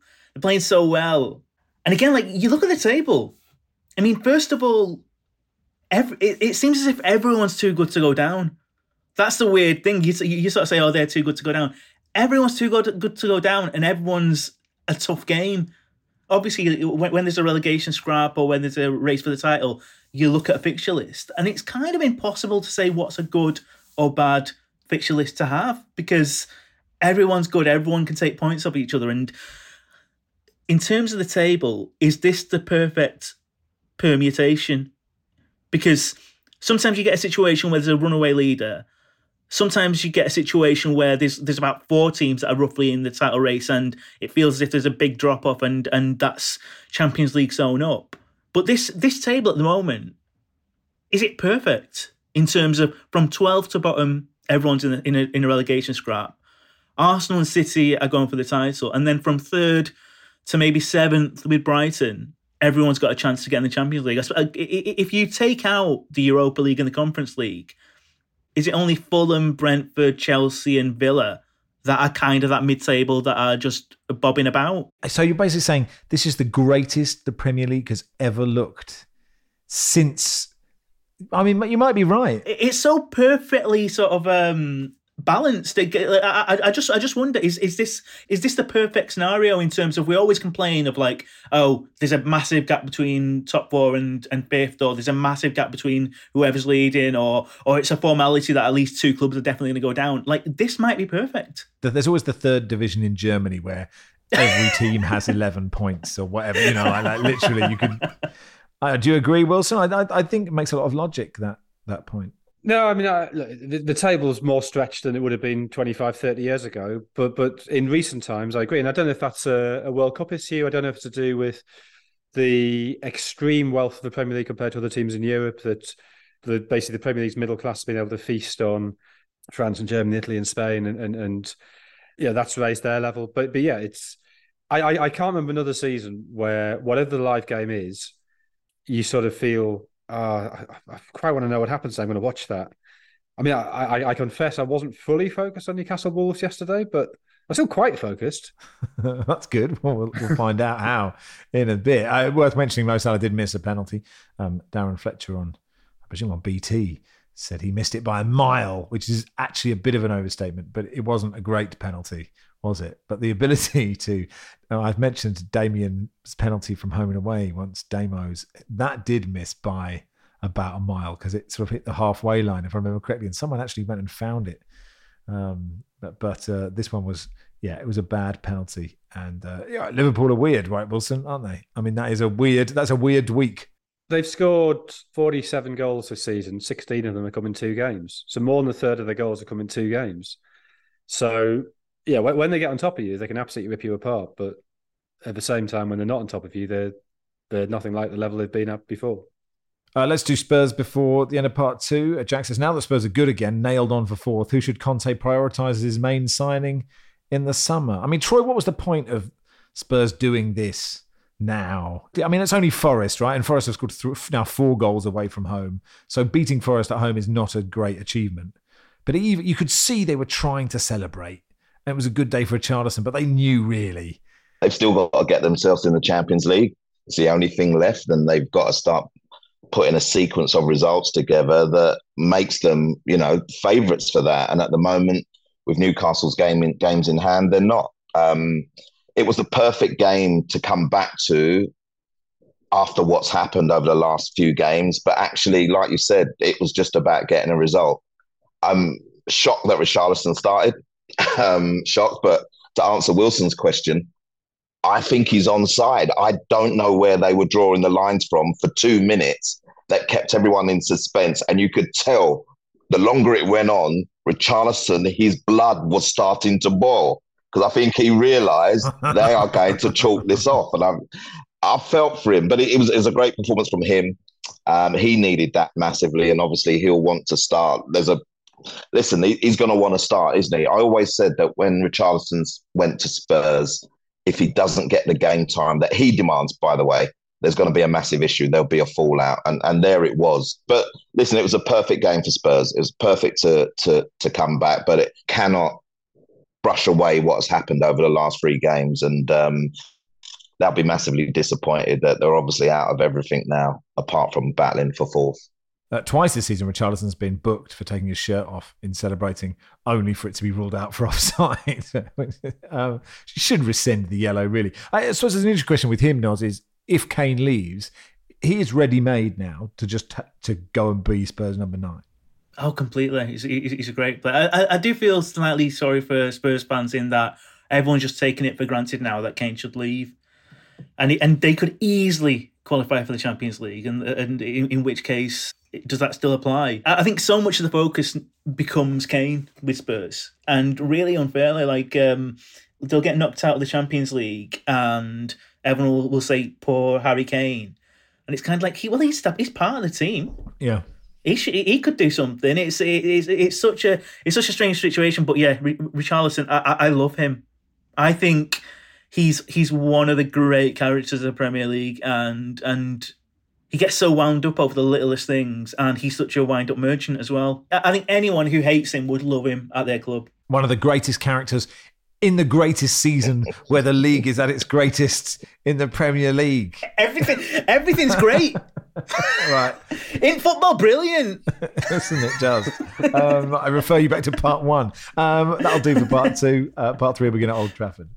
so well. And again, like, you look at the table. I mean, first of all, it seems as if everyone's too good to go down. That's the weird thing. You sort of say, oh, they're too good to go down. Everyone's too good to go down, and everyone's a tough game. Obviously, when there's a relegation scrap or when there's a race for the title, you look at a fixture list, and it's kind of impossible to say what's a good or bad fixture list to have, because everyone's good. Everyone can take points off each other. And in terms of the table, is this the perfect permutation? Because sometimes you get a situation where there's a runaway leader. Sometimes you get a situation where there's about 4 teams that are roughly in the title race, and it feels as if there's a big drop off, and that's Champions League zone up. But this table at the moment, is it perfect in terms of from 12th to bottom, everyone's in a relegation scrap? Arsenal and City are going for the title, and then from 3rd to maybe 7th with Brighton, everyone's got a chance to get in the Champions League. If you take out the Europa League and the Conference League, is it only Fulham, Brentford, Chelsea and Villa that are kind of that mid-table that are just bobbing about? So you're basically saying this is the greatest the Premier League has ever looked since... I mean, you might be right. It's so perfectly sort of balanced. I just wonder, is this the perfect scenario in terms of, we always complain of like, oh, there's a massive gap between top 4 and 5th, or there's a massive gap between whoever's leading, or it's a formality that at least 2 clubs are definitely going to go down. Like, this might be perfect. There's always the 3rd division in Germany where every team has 11 points or whatever. You know, like literally you could... do you agree, Wilson? I think it makes a lot of logic, that point. No, I mean, the table's more stretched than it would have been 25, 30 years ago. But in recent times, I agree. And I don't know if that's a World Cup issue. I don't know if it's to do with the extreme wealth of the Premier League compared to other teams in Europe, that basically the Premier League's middle class has been able to feast on France and Germany, Italy and Spain. And yeah, that's raised their level. But yeah, I can't remember another season where whatever the live game is, you sort of feel... I quite want to know what happens. So I'm going to watch that. I mean, I confess I wasn't fully focused on Newcastle Wolves yesterday, but I'm still quite focused. That's good. We'll find out how in a bit. Worth mentioning, Mo Salah did miss a penalty. Darren Fletcher I presume on BT, said he missed it by a mile, which is actually a bit of an overstatement, but it wasn't a great penalty, was it? But the ability to... I've mentioned Damien's penalty from home and away once, Damo's. That did miss by about a mile because it sort of hit the halfway line, if I remember correctly, and someone actually went and found it But this one was, it was a bad penalty. And Liverpool are weird, right, Wilson, aren't they? I mean, that's a weird week. They've scored 47 goals this season. 16 of them have come in 2 games. So more than a third of their goals have come in 2 games. So, yeah, when they get on top of you, they can absolutely rip you apart. But at the same time, when they're not on top of you, they're nothing like the level they've been at before. Let's do Spurs before the end of part 2. Jack says, now that Spurs are good again, nailed on for 4th, who should Conte prioritise as his main signing in the summer? I mean, Troy, what was the point of Spurs doing this now? I mean, it's only Forest, right? And Forest have scored now 4 goals away from home. So beating Forest at home is not a great achievement. But you could see they were trying to celebrate. And it was a good day for Richarlison, but they knew really. They've still got to get themselves in the Champions League. It's the only thing left, and they've got to start putting a sequence of results together that makes them, favourites for that. And at the moment, with Newcastle's games in hand, they're not. It was the perfect game to come back to after what's happened over the last few games. But actually, like you said, it was just about getting a result. I'm shocked that Richarlison started. Shocked, but to answer Wilson's question, I think he's onside. I don't know where they were drawing the lines from for 2 minutes that kept everyone in suspense. And you could tell the longer it went on, Richarlison, his blood was starting to boil because I think he realised they are going to chalk this off. And I felt for him, but it was a great performance from him. He needed that massively, and obviously he'll want to start. He's going to want to start, isn't he? I always said that when Richarlison went to Spurs, if he doesn't get the game time that he demands, by the way, there's going to be a massive issue. There'll be a fallout. And there it was. But listen, it was a perfect game for Spurs. It was perfect to come back, but it cannot brush away what has happened over the last 3 games. And they'll be massively disappointed that they're obviously out of everything now, apart from battling for 4th. Twice this season, Richarlison's been booked for taking his shirt off in celebrating, only for it to be ruled out for offside. She should rescind the yellow, really. I suppose there's an interesting question with him, Noz, is if Kane leaves, he is ready-made now to just to go and be Spurs number 9. Oh, completely. He's a great player. I do feel slightly sorry for Spurs fans in that everyone's just taking it for granted now that Kane should leave. And they could easily qualify for the Champions League, and in which case, does that still apply? I think so much of the focus becomes Kane with Spurs, and really unfairly, they'll get knocked out of the Champions League, and everyone will say poor Harry Kane, and it's kind of like he's part of the team. Yeah, he could do something. It's such a strange situation, but yeah, Richarlison, I love him. I think he's one of the great characters of the Premier League, and he gets so wound up over the littlest things, and he's such a wind-up merchant as well. I think anyone who hates him would love him at their club. One of the greatest characters in the greatest season where the league is at its greatest in the Premier League. Everything's great. Right. In football, brilliant. Listen, it does. I refer you back to part 1. That'll do for part 2. Part 3 we're going to Old Trafford.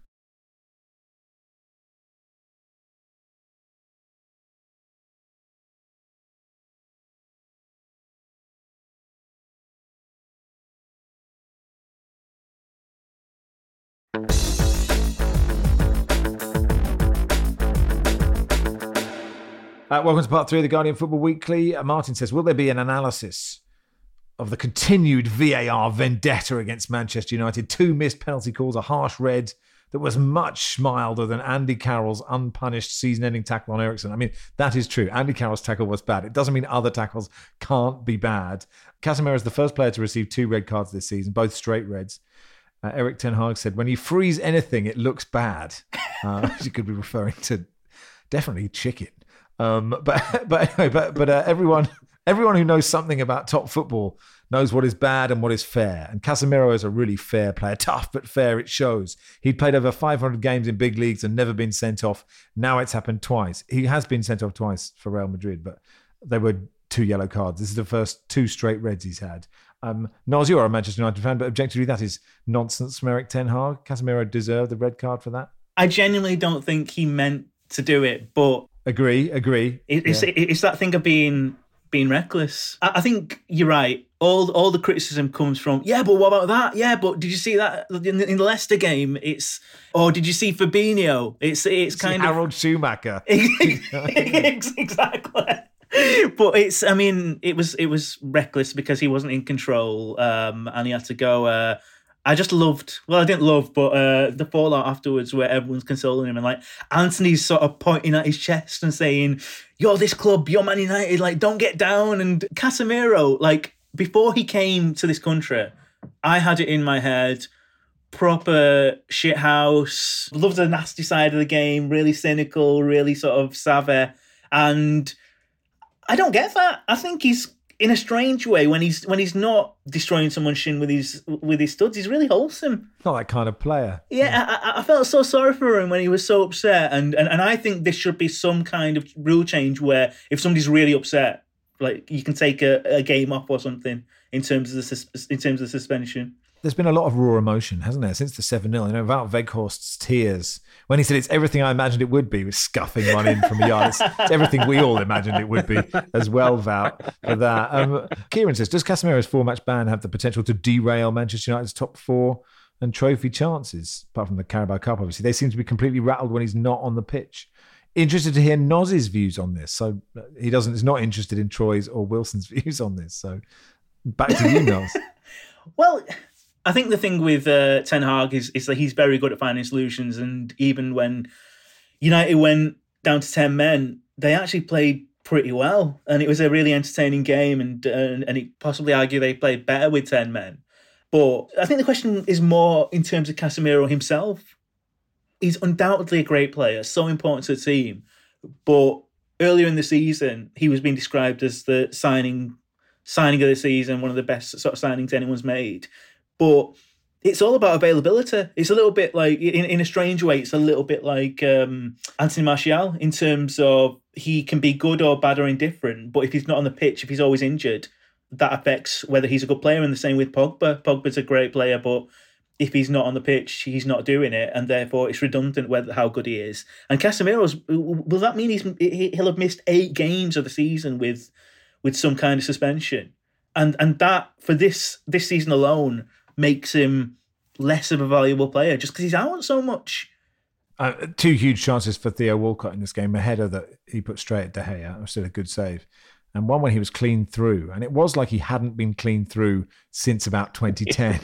Welcome to part 3 of the Guardian Football Weekly. Martin says, will there be an analysis of the continued VAR vendetta against Manchester United? 2 missed penalty calls, a harsh red that was much milder than Andy Carroll's unpunished season-ending tackle on Eriksen. I mean, that is true. Andy Carroll's tackle was bad. It doesn't mean other tackles can't be bad. Casemiro is the first player to receive 2 red cards this season, both straight reds. Erik ten Hag said, when you freeze anything, it looks bad. You could be referring to definitely chicken. But everyone who knows something about top football knows what is bad and what is fair. And Casemiro is a really fair player. Tough, but fair, it shows. He'd played over 500 games in big leagues and never been sent off. Now it's happened twice. He has been sent off twice for Real Madrid, but they were 2 yellow cards. This is the first 2 straight reds he's had. Noz, you're a Manchester United fan, but objectively, that is nonsense from Erik ten Hag. Casemiro deserved the red card for that. I genuinely don't think he meant to do it, but Agree. It's that thing of being reckless. I think you're right. all the criticism comes from, yeah, but what about that? Yeah, but did you see that in the Leicester game? Or did you see Fabinho? It's kind of Harold Schumacher. Exactly. But it was reckless because he wasn't in control, and he had to go. I didn't love, but the fallout afterwards where everyone's consoling him and like Anthony's sort of pointing at his chest and saying, "You're this club, you're Man United, like don't get down." And Casemiro, like before he came to this country, I had it in my head, proper shithouse, loved the nasty side of the game, really cynical, really sort of savvy, and I don't get that. I think he's, in a strange way, when he's not destroying someone's shin with his studs, he's really wholesome. Not that kind of player. Yeah, I felt so sorry for him when he was so upset, and I think there should be some kind of rule change where if somebody's really upset, like you can take a game off or something in terms of the suspension. There's been a lot of raw emotion, hasn't there, since the 7-0? You know, Wout Weghorst's tears when he said it's everything I imagined it would be, with scuffing one in from a yard. It's everything we all imagined it would be as well, Wout, for that. Kieran says, does Casemiro's 4-match ban have the potential to derail Manchester United's top 4 and trophy chances? Apart from the Carabao Cup, obviously. They seem to be completely rattled when he's not on the pitch. Interested to hear Noz's views on this. So is not interested in Troy's or Wilson's views on this. So back to you, Noz. Well, I think the thing with Ten Hag is that he's very good at finding solutions, and even when United went down to 10 men, they actually played pretty well, and it was a really entertaining game, and it possibly argue they played better with 10 men. But I think the question is more in terms of Casemiro himself. He's undoubtedly a great player, so important to the team, but earlier in the season, he was being described as the signing of the season, one of the best sort of signings anyone's made. But it's all about availability. It's a little bit like, in a strange way, it's a little bit like Anthony Martial in terms of he can be good or bad or indifferent, but if he's not on the pitch, if he's always injured, that affects whether he's a good player. And the same with Pogba. Pogba's a great player, but if he's not on the pitch, he's not doing it, and therefore it's redundant how good he is. And Casemiro's, will that mean he'll have missed 8 games of the season with some kind of suspension? And that, for this season alone, makes him less of a valuable player just because he's out so much. 2 huge chances for Theo Walcott in this game. A header that he put straight at De Gea, was still a good save. And one when he was clean through. And it was like he hadn't been clean through since about 2010.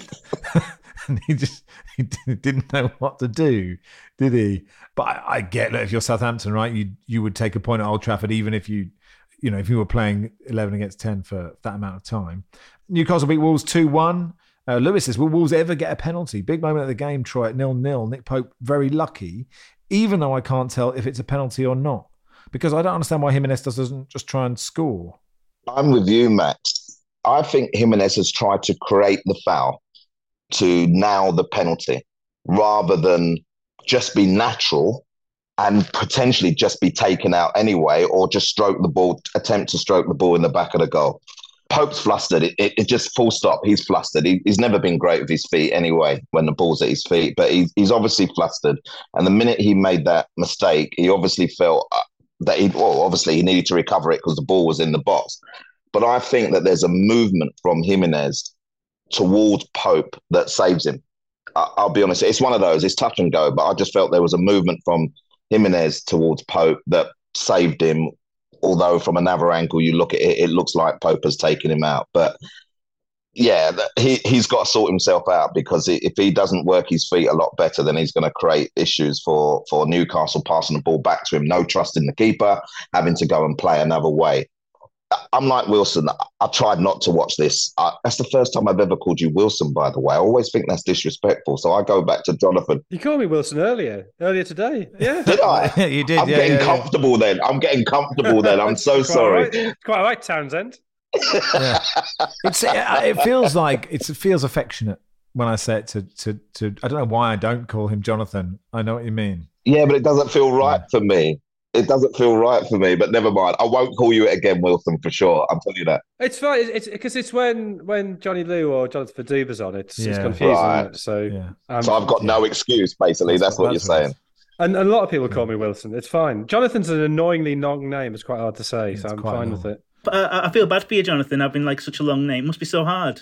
And he didn't know what to do, did he? But I get that if you're Southampton, right, you would take a point at Old Trafford even if you were playing 11 against 10 for that amount of time. Newcastle beat Wolves 2-1. Lewis says, will Wolves ever get a penalty? Big moment of the game, Troy, at 0-0. Nick Pope, very lucky, even though I can't tell if it's a penalty or not. Because I don't understand why Jimenez doesn't just try and score. I'm with you, Max. I think Jimenez has tried to create the foul to nail the penalty rather than just be natural and potentially just be taken out anyway, or just attempt to stroke the ball in the back of the goal. Pope's flustered. It just full stop. He's flustered. He's never been great with his feet anyway when the ball's at his feet, but he's obviously flustered. And the minute he made that mistake, he obviously felt that obviously he needed to recover it because the ball was in the box. But I think that there's a movement from Jimenez towards Pope that saves him. I'll be honest. It's one of those. It's touch and go, but I just felt there was a movement from Jimenez towards Pope that saved him. Although from another angle, you look at it, it looks like Pope has taken him out. But yeah, he's got to sort himself out, because if he doesn't work his feet a lot better, then he's going to create issues for Newcastle passing the ball back to him. No trust in the keeper, having to go and play another way. I'm like Wilson. I tried not to watch this. That's the first time I've ever called you Wilson, by the way. I always think that's disrespectful. So I go back to Jonathan. You called me Wilson earlier today. Yeah. Did I? You did. I'm getting comfortable then. I'm getting comfortable then. I'm so sorry. Quite all right, Townsend. Yeah. It feels affectionate when I say it to I don't know why I don't call him Jonathan. I know what you mean. Yeah, but it doesn't feel right for me. It doesn't feel right for me, but never mind. I won't call you it again, Wilson, for sure. I'll tell you that. It's fine. It's because it's when Johnny Lou or Jonathan Verduba's on. It's confusing. Right. Isn't it? So, so I've got no excuse, basically. That's what you're saying. And a lot of people call me Wilson. It's fine. Jonathan's an annoyingly long name. It's quite hard to say, so I'm fine with it. I feel bad for you, Jonathan, having like such a long name. It must be so hard.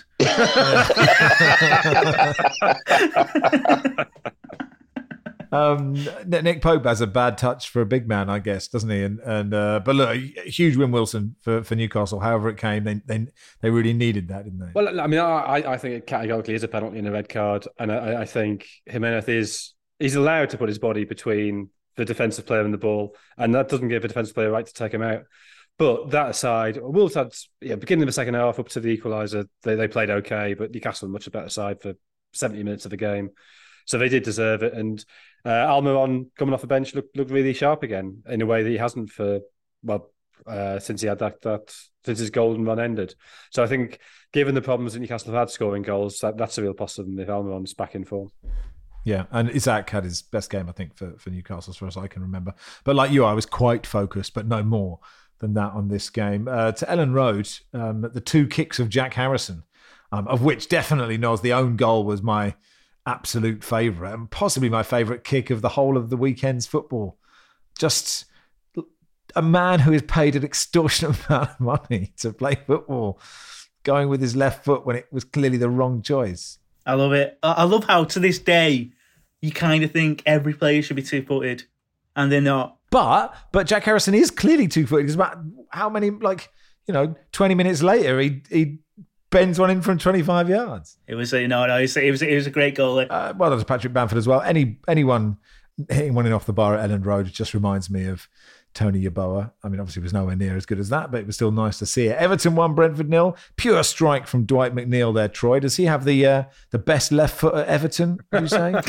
Nick Pope has a bad touch for a big man, I guess, doesn't he? And but look, a huge win, Wilson, for Newcastle. However it came, they really needed that, didn't they? Well, I mean, I think it categorically is a penalty and a red card, and I think Jimenez he's allowed to put his body between the defensive player and the ball, and that doesn't give a defensive player a right to take him out. But that aside, Wolves had beginning of the second half up to the equaliser, they played okay, but Newcastle much a better side for 70 minutes of the game. So they did deserve it. And Almiron coming off the bench looked really sharp again in a way that he hasn't since he had that since his golden run ended. So I think given the problems that Newcastle have had scoring goals, that's a real positive if Almiron's back in form. Yeah, and Isaac had his best game, I think, for Newcastle as far as I can remember. But like you, I was quite focused, but no more than that on this game. To Ellen Road, the two kicks of Jack Harrison, of which definitely Nos, the own goal was my absolute favourite and possibly my favourite kick of the whole of the weekend's football. Just a man who is paid an extortionate amount of money to play football, going with his left foot when it was clearly the wrong choice. I love it. I love how to this day you kind of think every player should be two-footed and they're not. But Jack Harrison is clearly two-footed because about how many, 20 minutes later he bends one in from 25 yards. It was it was a great goal. Well done to Patrick Bamford as well. Anyone hitting one in off the bar at Ellen Road just reminds me of Tony Yeboah. I mean, obviously it was nowhere near as good as that, but it was still nice to see it. Everton 1, Brentford 0. Pure strike from Dwight McNeil there, Troy. Does he have the best left foot at Everton, would you say?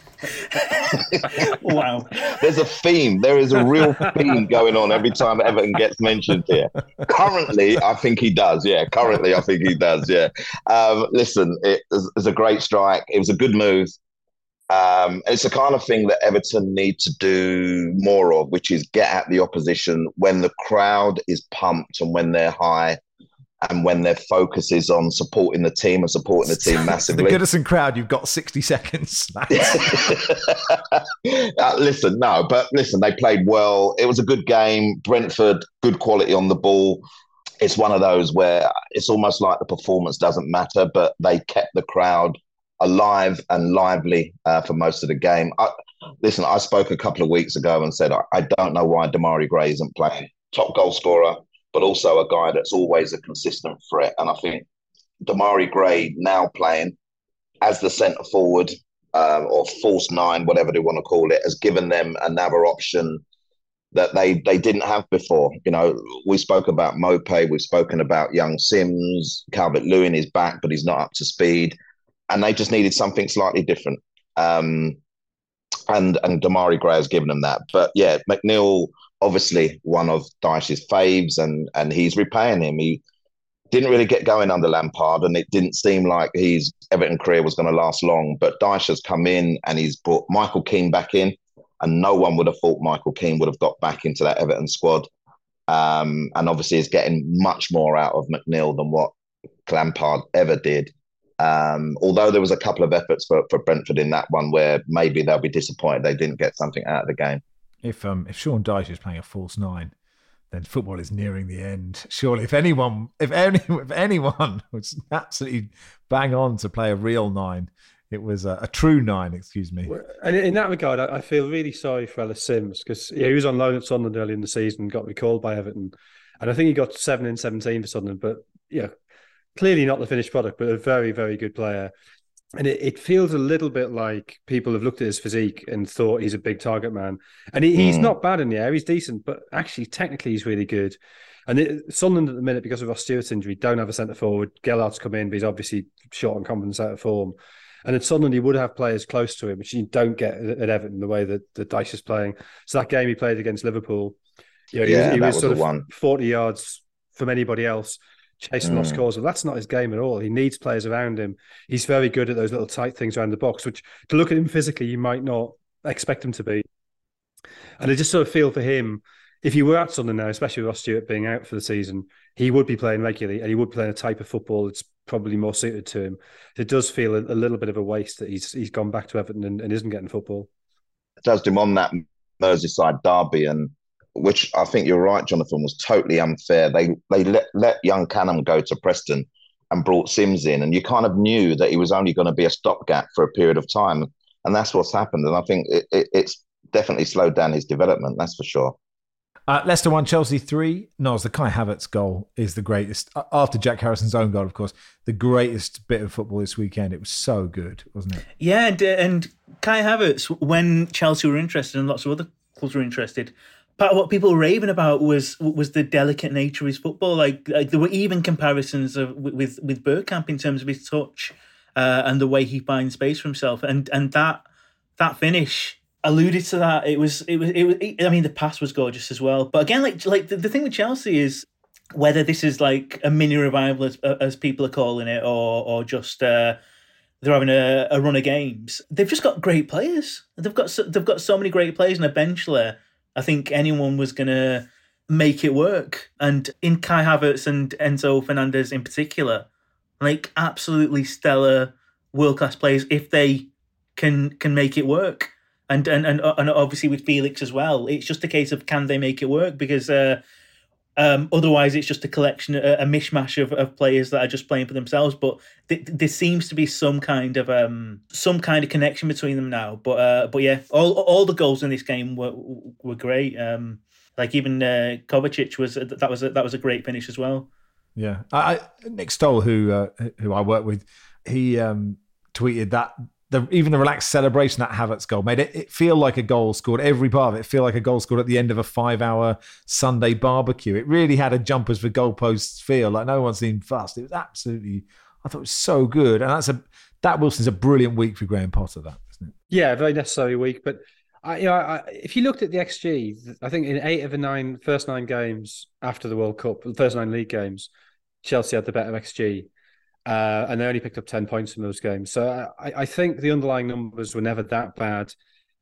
Wow. There's a theme. There is a real theme going on every time Everton gets mentioned here. Currently, I think he does. Yeah, listen, it was a great strike. It was a good move. It's the kind of thing that Everton need to do more of, which is get at the opposition when the crowd is pumped and when they're high and when their focus is on supporting the team and supporting the team massively. The Goodison crowd, you've got 60 seconds. Listen, they played well. It was a good game. Brentford, good quality on the ball. It's one of those where it's almost like the performance doesn't matter, but they kept the crowd alive and lively for most of the game. I spoke a couple of weeks ago and said, I don't know why Demarai Gray isn't playing. Top goal scorer, but also a guy that's always a consistent threat. And I think Demarai Gray now playing as the centre forward or false nine, whatever they want to call it, has given them another option that they didn't have before. We spoke about Mopé, we've spoken about young Sims, Calvert-Lewin is back, but he's not up to speed. And they just needed something slightly different. And Demarai Gray has given them that. But yeah, McNeil, obviously one of Dyche's faves, and he's repaying him. He didn't really get going under Lampard, and it didn't seem like his Everton career was going to last long. But Dyche has come in and he's brought Michael Keane back in, and no one would have thought Michael Keane would have got back into that Everton squad. And obviously is getting much more out of McNeil than what Lampard ever did. Although there was a couple of efforts for Brentford in that one where maybe they'll be disappointed they didn't get something out of the game. If Sean Dyche is playing a false nine, then football is nearing the end. Surely, if anyone was absolutely bang on to play a real nine, it was a true nine. Excuse me. And in that regard, I feel really sorry for Ellis Sims because he was on loan at Sunderland early in the season, got recalled by Everton, and I think he got 7 in 17 for Sunderland. But clearly not the finished product, but a very, very good player. And it feels a little bit like people have looked at his physique and thought he's a big target man. And he's not bad in the air. He's decent, but actually, technically, he's really good. And Sunderland at the minute, because of Ross Stewart's injury, don't have a centre forward. Gelhart's come in, but he's obviously short on confidence, out of form. And at Sunderland, he would have players close to him, which you don't get at Everton the way that Dyche is playing. So that game he played against Liverpool, he was sort of 40 yards from anybody else, chasing lost scores. Well, that's not his game at all. He needs players around him. He's very good at those little tight things around the box, which to look at him physically, you might not expect him to be. And I just sort of feel for him, if he were at Sunderland now, especially with Ross Stewart being out for the season, he would be playing regularly and he would play a type of football that's probably more suited to him. It does feel a little bit of a waste that he's gone back to Everton and isn't getting football. It does him on that Merseyside derby, and which I think you're right, Jonathan, was totally unfair. They let young Canham go to Preston and brought Sims in, and you kind of knew that he was only going to be a stopgap for a period of time, and that's what's happened. And I think it's definitely slowed down his development. That's for sure. Leicester 1, Chelsea 3. Noz, the Kai Havertz goal is the greatest. After Jack Harrison's own goal, of course, the greatest bit of football this weekend. It was so good, wasn't it? Yeah, and Kai Havertz, when Chelsea were interested and lots of other clubs were interested, part of what people were raving about was the delicate nature of his football. Like there were even comparisons with Bergkamp in terms of his touch and the way he finds space for himself. And that finish alluded to that. It was. I mean, the pass was gorgeous as well. But again, like the thing with Chelsea is whether this is like a mini revival as people are calling it, or just they're having a run of games. They've just got great players. They've got so many great players on a bench there. I think anyone was gonna make it work. And in Kai Havertz and Enzo Fernandez in particular, like absolutely stellar world class players if they can make it work. And obviously with Felix as well, it's just a case of can they make it work? Because otherwise it's just a collection, a mishmash of players that are just playing for themselves. But there seems to be some kind of connection between them now. But yeah, all the goals in this game were great. Like even Kovacic was a great finish as well. Yeah, Nick Stoll, who I work with, he tweeted that. Even the relaxed celebration that Havertz goal made it feel like a goal scored. Every part of it feel like a goal scored at the end of a 5-hour Sunday barbecue. It really had a jumpers for goalposts feel, like no one seemed fussed. It was absolutely, I thought it was so good. And that Wilson's a brilliant week for Graham Potter, that, isn't it? Yeah, very necessary week. But if you looked at the XG, I think in 8 of the first 9 games after the World Cup, the first 9 league games, Chelsea had the better XG. And they only picked up 10 points from those games. So I think the underlying numbers were never that bad.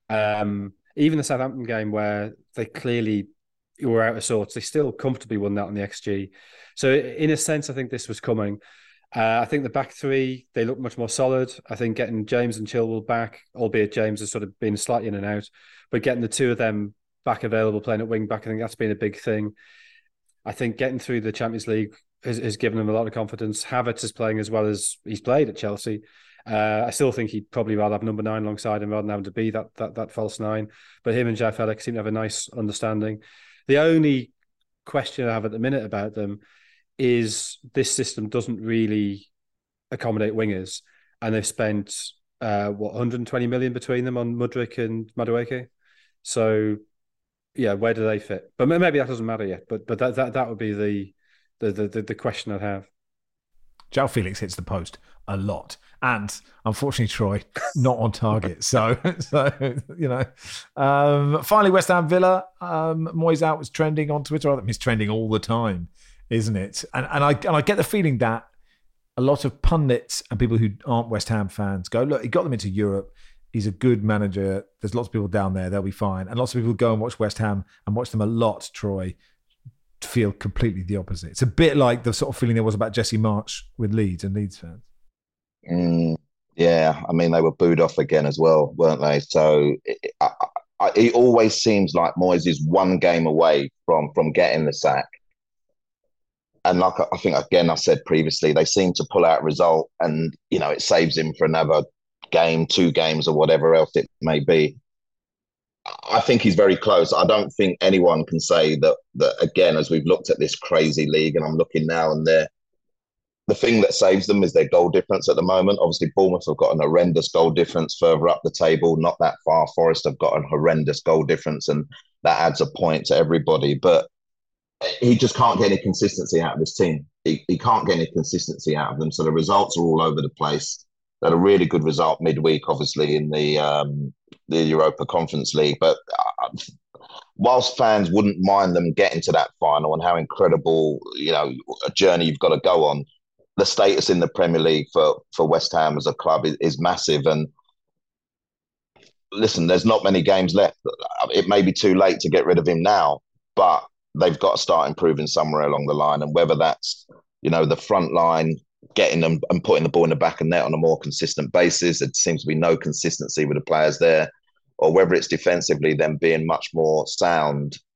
Even the Southampton game where they clearly were out of sorts, they still comfortably won that on the XG. So in a sense, I think this was coming. I think the back three, they look much more solid. I think getting James and Chilwell back, albeit James has sort of been slightly in and out, but getting the two of them back available playing at wing back, I think that's been a big thing. I think getting through the Champions League has given him a lot of confidence. Havertz is playing as well as he's played at Chelsea. I still think he'd probably rather have number 9 alongside him rather than having to be that false 9. But him and João Felix seem to have a nice understanding. The only question I have at the minute about them is this system doesn't really accommodate wingers, and they've spent 120 million between them on Mudryk and Madueke. So yeah, where do they fit? But maybe that doesn't matter yet. But that would be the question I'd have. João Felix hits the post a lot, and unfortunately, Troy not on target. So you know. Finally, West Ham Villa. Moyes out was trending on Twitter. I think he's trending all the time, isn't it? And I get the feeling that a lot of pundits and people who aren't West Ham fans go, look, he got them into Europe. He's a good manager. There's lots of people down there. They'll be fine. And lots of people go and watch West Ham and watch them a lot, Troy, feel completely the opposite. It's a bit like the sort of feeling there was about Jesse March with Leeds and Leeds fans. Yeah, I mean, they were booed off again as well, weren't they? So it always seems like Moyes is one game away from getting the sack. And like I think, again, I said previously, they seem to pull out a result and, you know, it saves him for another game, 2 games or whatever else it may be. I think he's very close. I don't think anyone can say that again, as we've looked at this crazy league, and I'm looking now, and the thing that saves them is their goal difference at the moment. Obviously, Bournemouth have got an horrendous goal difference further up the table, not that far. Forest have got a horrendous goal difference, and that adds a point to everybody. But he just can't get any consistency out of this team. He can't get any consistency out of them. So the results are all over the place. They had a really good result midweek, obviously, in the Europa Conference League. But whilst fans wouldn't mind them getting to that final and how incredible, you know, a journey you've got to go on, the status in the Premier League for West Ham as a club is massive. And listen, there's not many games left. It may be too late to get rid of him now, but they've got to start improving somewhere along the line. And whether that's, you know, the front line, getting them and putting the ball in the back of net on a more consistent basis. There seems to be no consistency with the players there. Or whether it's defensively, them being much more sound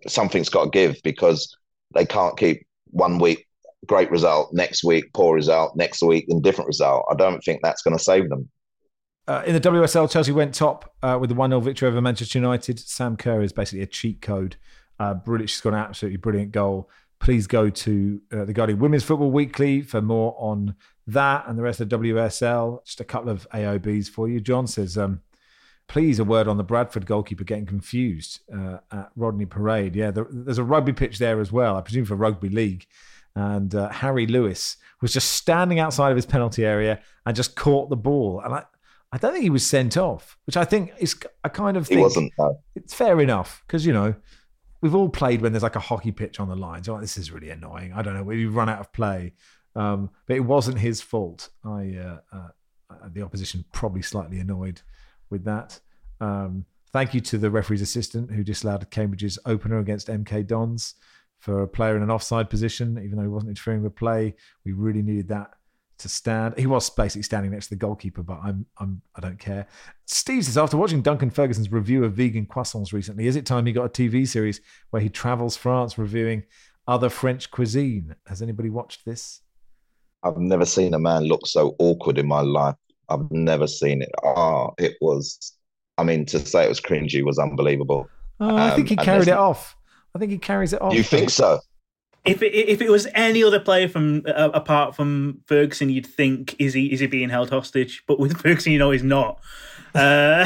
something's got to give, because they can't keep 1 week great result, next week poor result, next week indifferent result. I don't think that's going to save them. In the WSL, Chelsea went top with the 1-0 victory over Manchester United. Sam Kerr is basically a cheat code. Brilliant. She's got an absolutely brilliant goal. Please go to the Guardian Women's Football Weekly for more on that and the rest of the WSL. Just a couple of AOBs for you. John says, please, a word on the Bradford goalkeeper getting confused at Rodney Parade. Yeah, there's a rugby pitch there as well, I presume for rugby league. And Harry Lewis was just standing outside of his penalty area and just caught the ball. And I don't think he was sent off, which I think is a kind of thing. He wasn't, no. It's fair enough, because, you know, we've all played when there's like a hockey pitch on the line. So like, this is really annoying. I don't know, we run out of play. But it wasn't his fault. The opposition probably slightly annoyed with that. Thank you to the referee's assistant who disallowed Cambridge's opener against MK Dons for a player in an offside position, even though he wasn't interfering with play. We really needed that to stand. He was basically standing next to the goalkeeper, but I don't care. Steve says, after watching Duncan Ferguson's review of vegan croissants recently, is it time he got a TV series where he travels France reviewing other French cuisine? Has anybody watched this? I've never seen a man look so awkward in my life. I've never seen it. It was, I mean, to say it was cringy was unbelievable. I think he carried it off. I think he carries it off. You think so? If it was any other player from apart from Ferguson, you'd think is he being held hostage? But with Ferguson, you know he's not. But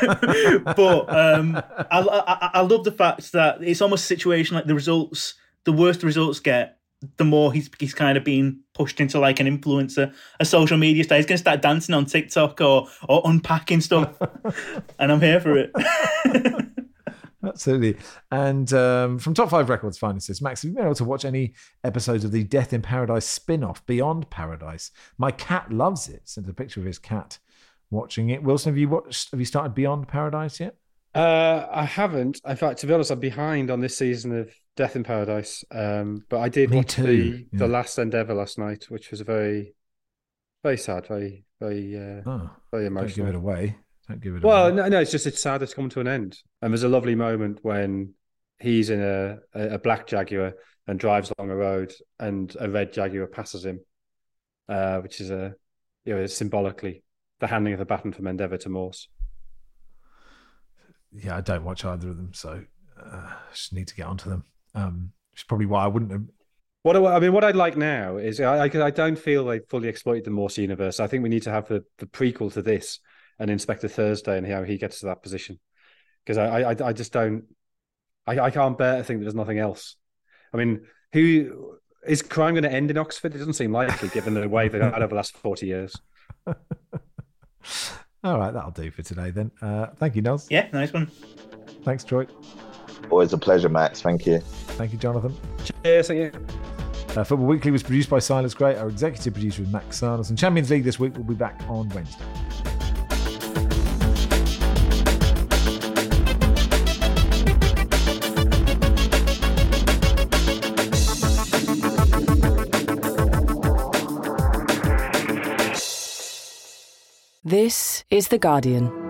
I love the fact that it's almost a situation like the worse the results get, the more he's kind of being pushed into like an influencer, a social media star. He's going to start dancing on TikTok or unpacking stuff, and I'm here for it. Absolutely. And from Top 5 Records, finally says, Max, have you been able to watch any episodes of the Death in Paradise spin-off, Beyond Paradise? My cat loves it. Sent a picture of his cat watching it. Wilson, have you started Beyond Paradise yet? I haven't. In fact, to be honest, I'm behind on this season of Death in Paradise. But I did watch the Last Endeavour last night, which was very, very sad, very, very, very emotional. Don't give it away. Well, no, it's sad it's come to an end. And there's a lovely moment when he's in a black Jaguar and drives along a road, and a red Jaguar passes him, which is symbolically the handing of the baton from Endeavour to Morse. Yeah, I don't watch either of them, so I just need to get onto them. Which is probably why I wouldn't have. What I'd like now is I don't feel they fully exploited the Morse universe. I think we need to have the prequel to this, and Inspector Thursday, and how he gets to that position, because I just don't. I can't bear to think that there's nothing else. I mean, who is crime going to end in Oxford? It doesn't seem likely, given the way they've had over the last 40 years. All right, that'll do for today then. Thank you, Nels. Yeah, nice one. Thanks, Troy. Always a pleasure, Max. Thank you. Thank you, Jonathan. Cheers, thank you. Football Weekly was produced by Silas Gray. Our executive producer is Max Sarnes. And Champions League this week will be back on Wednesday. This is The Guardian.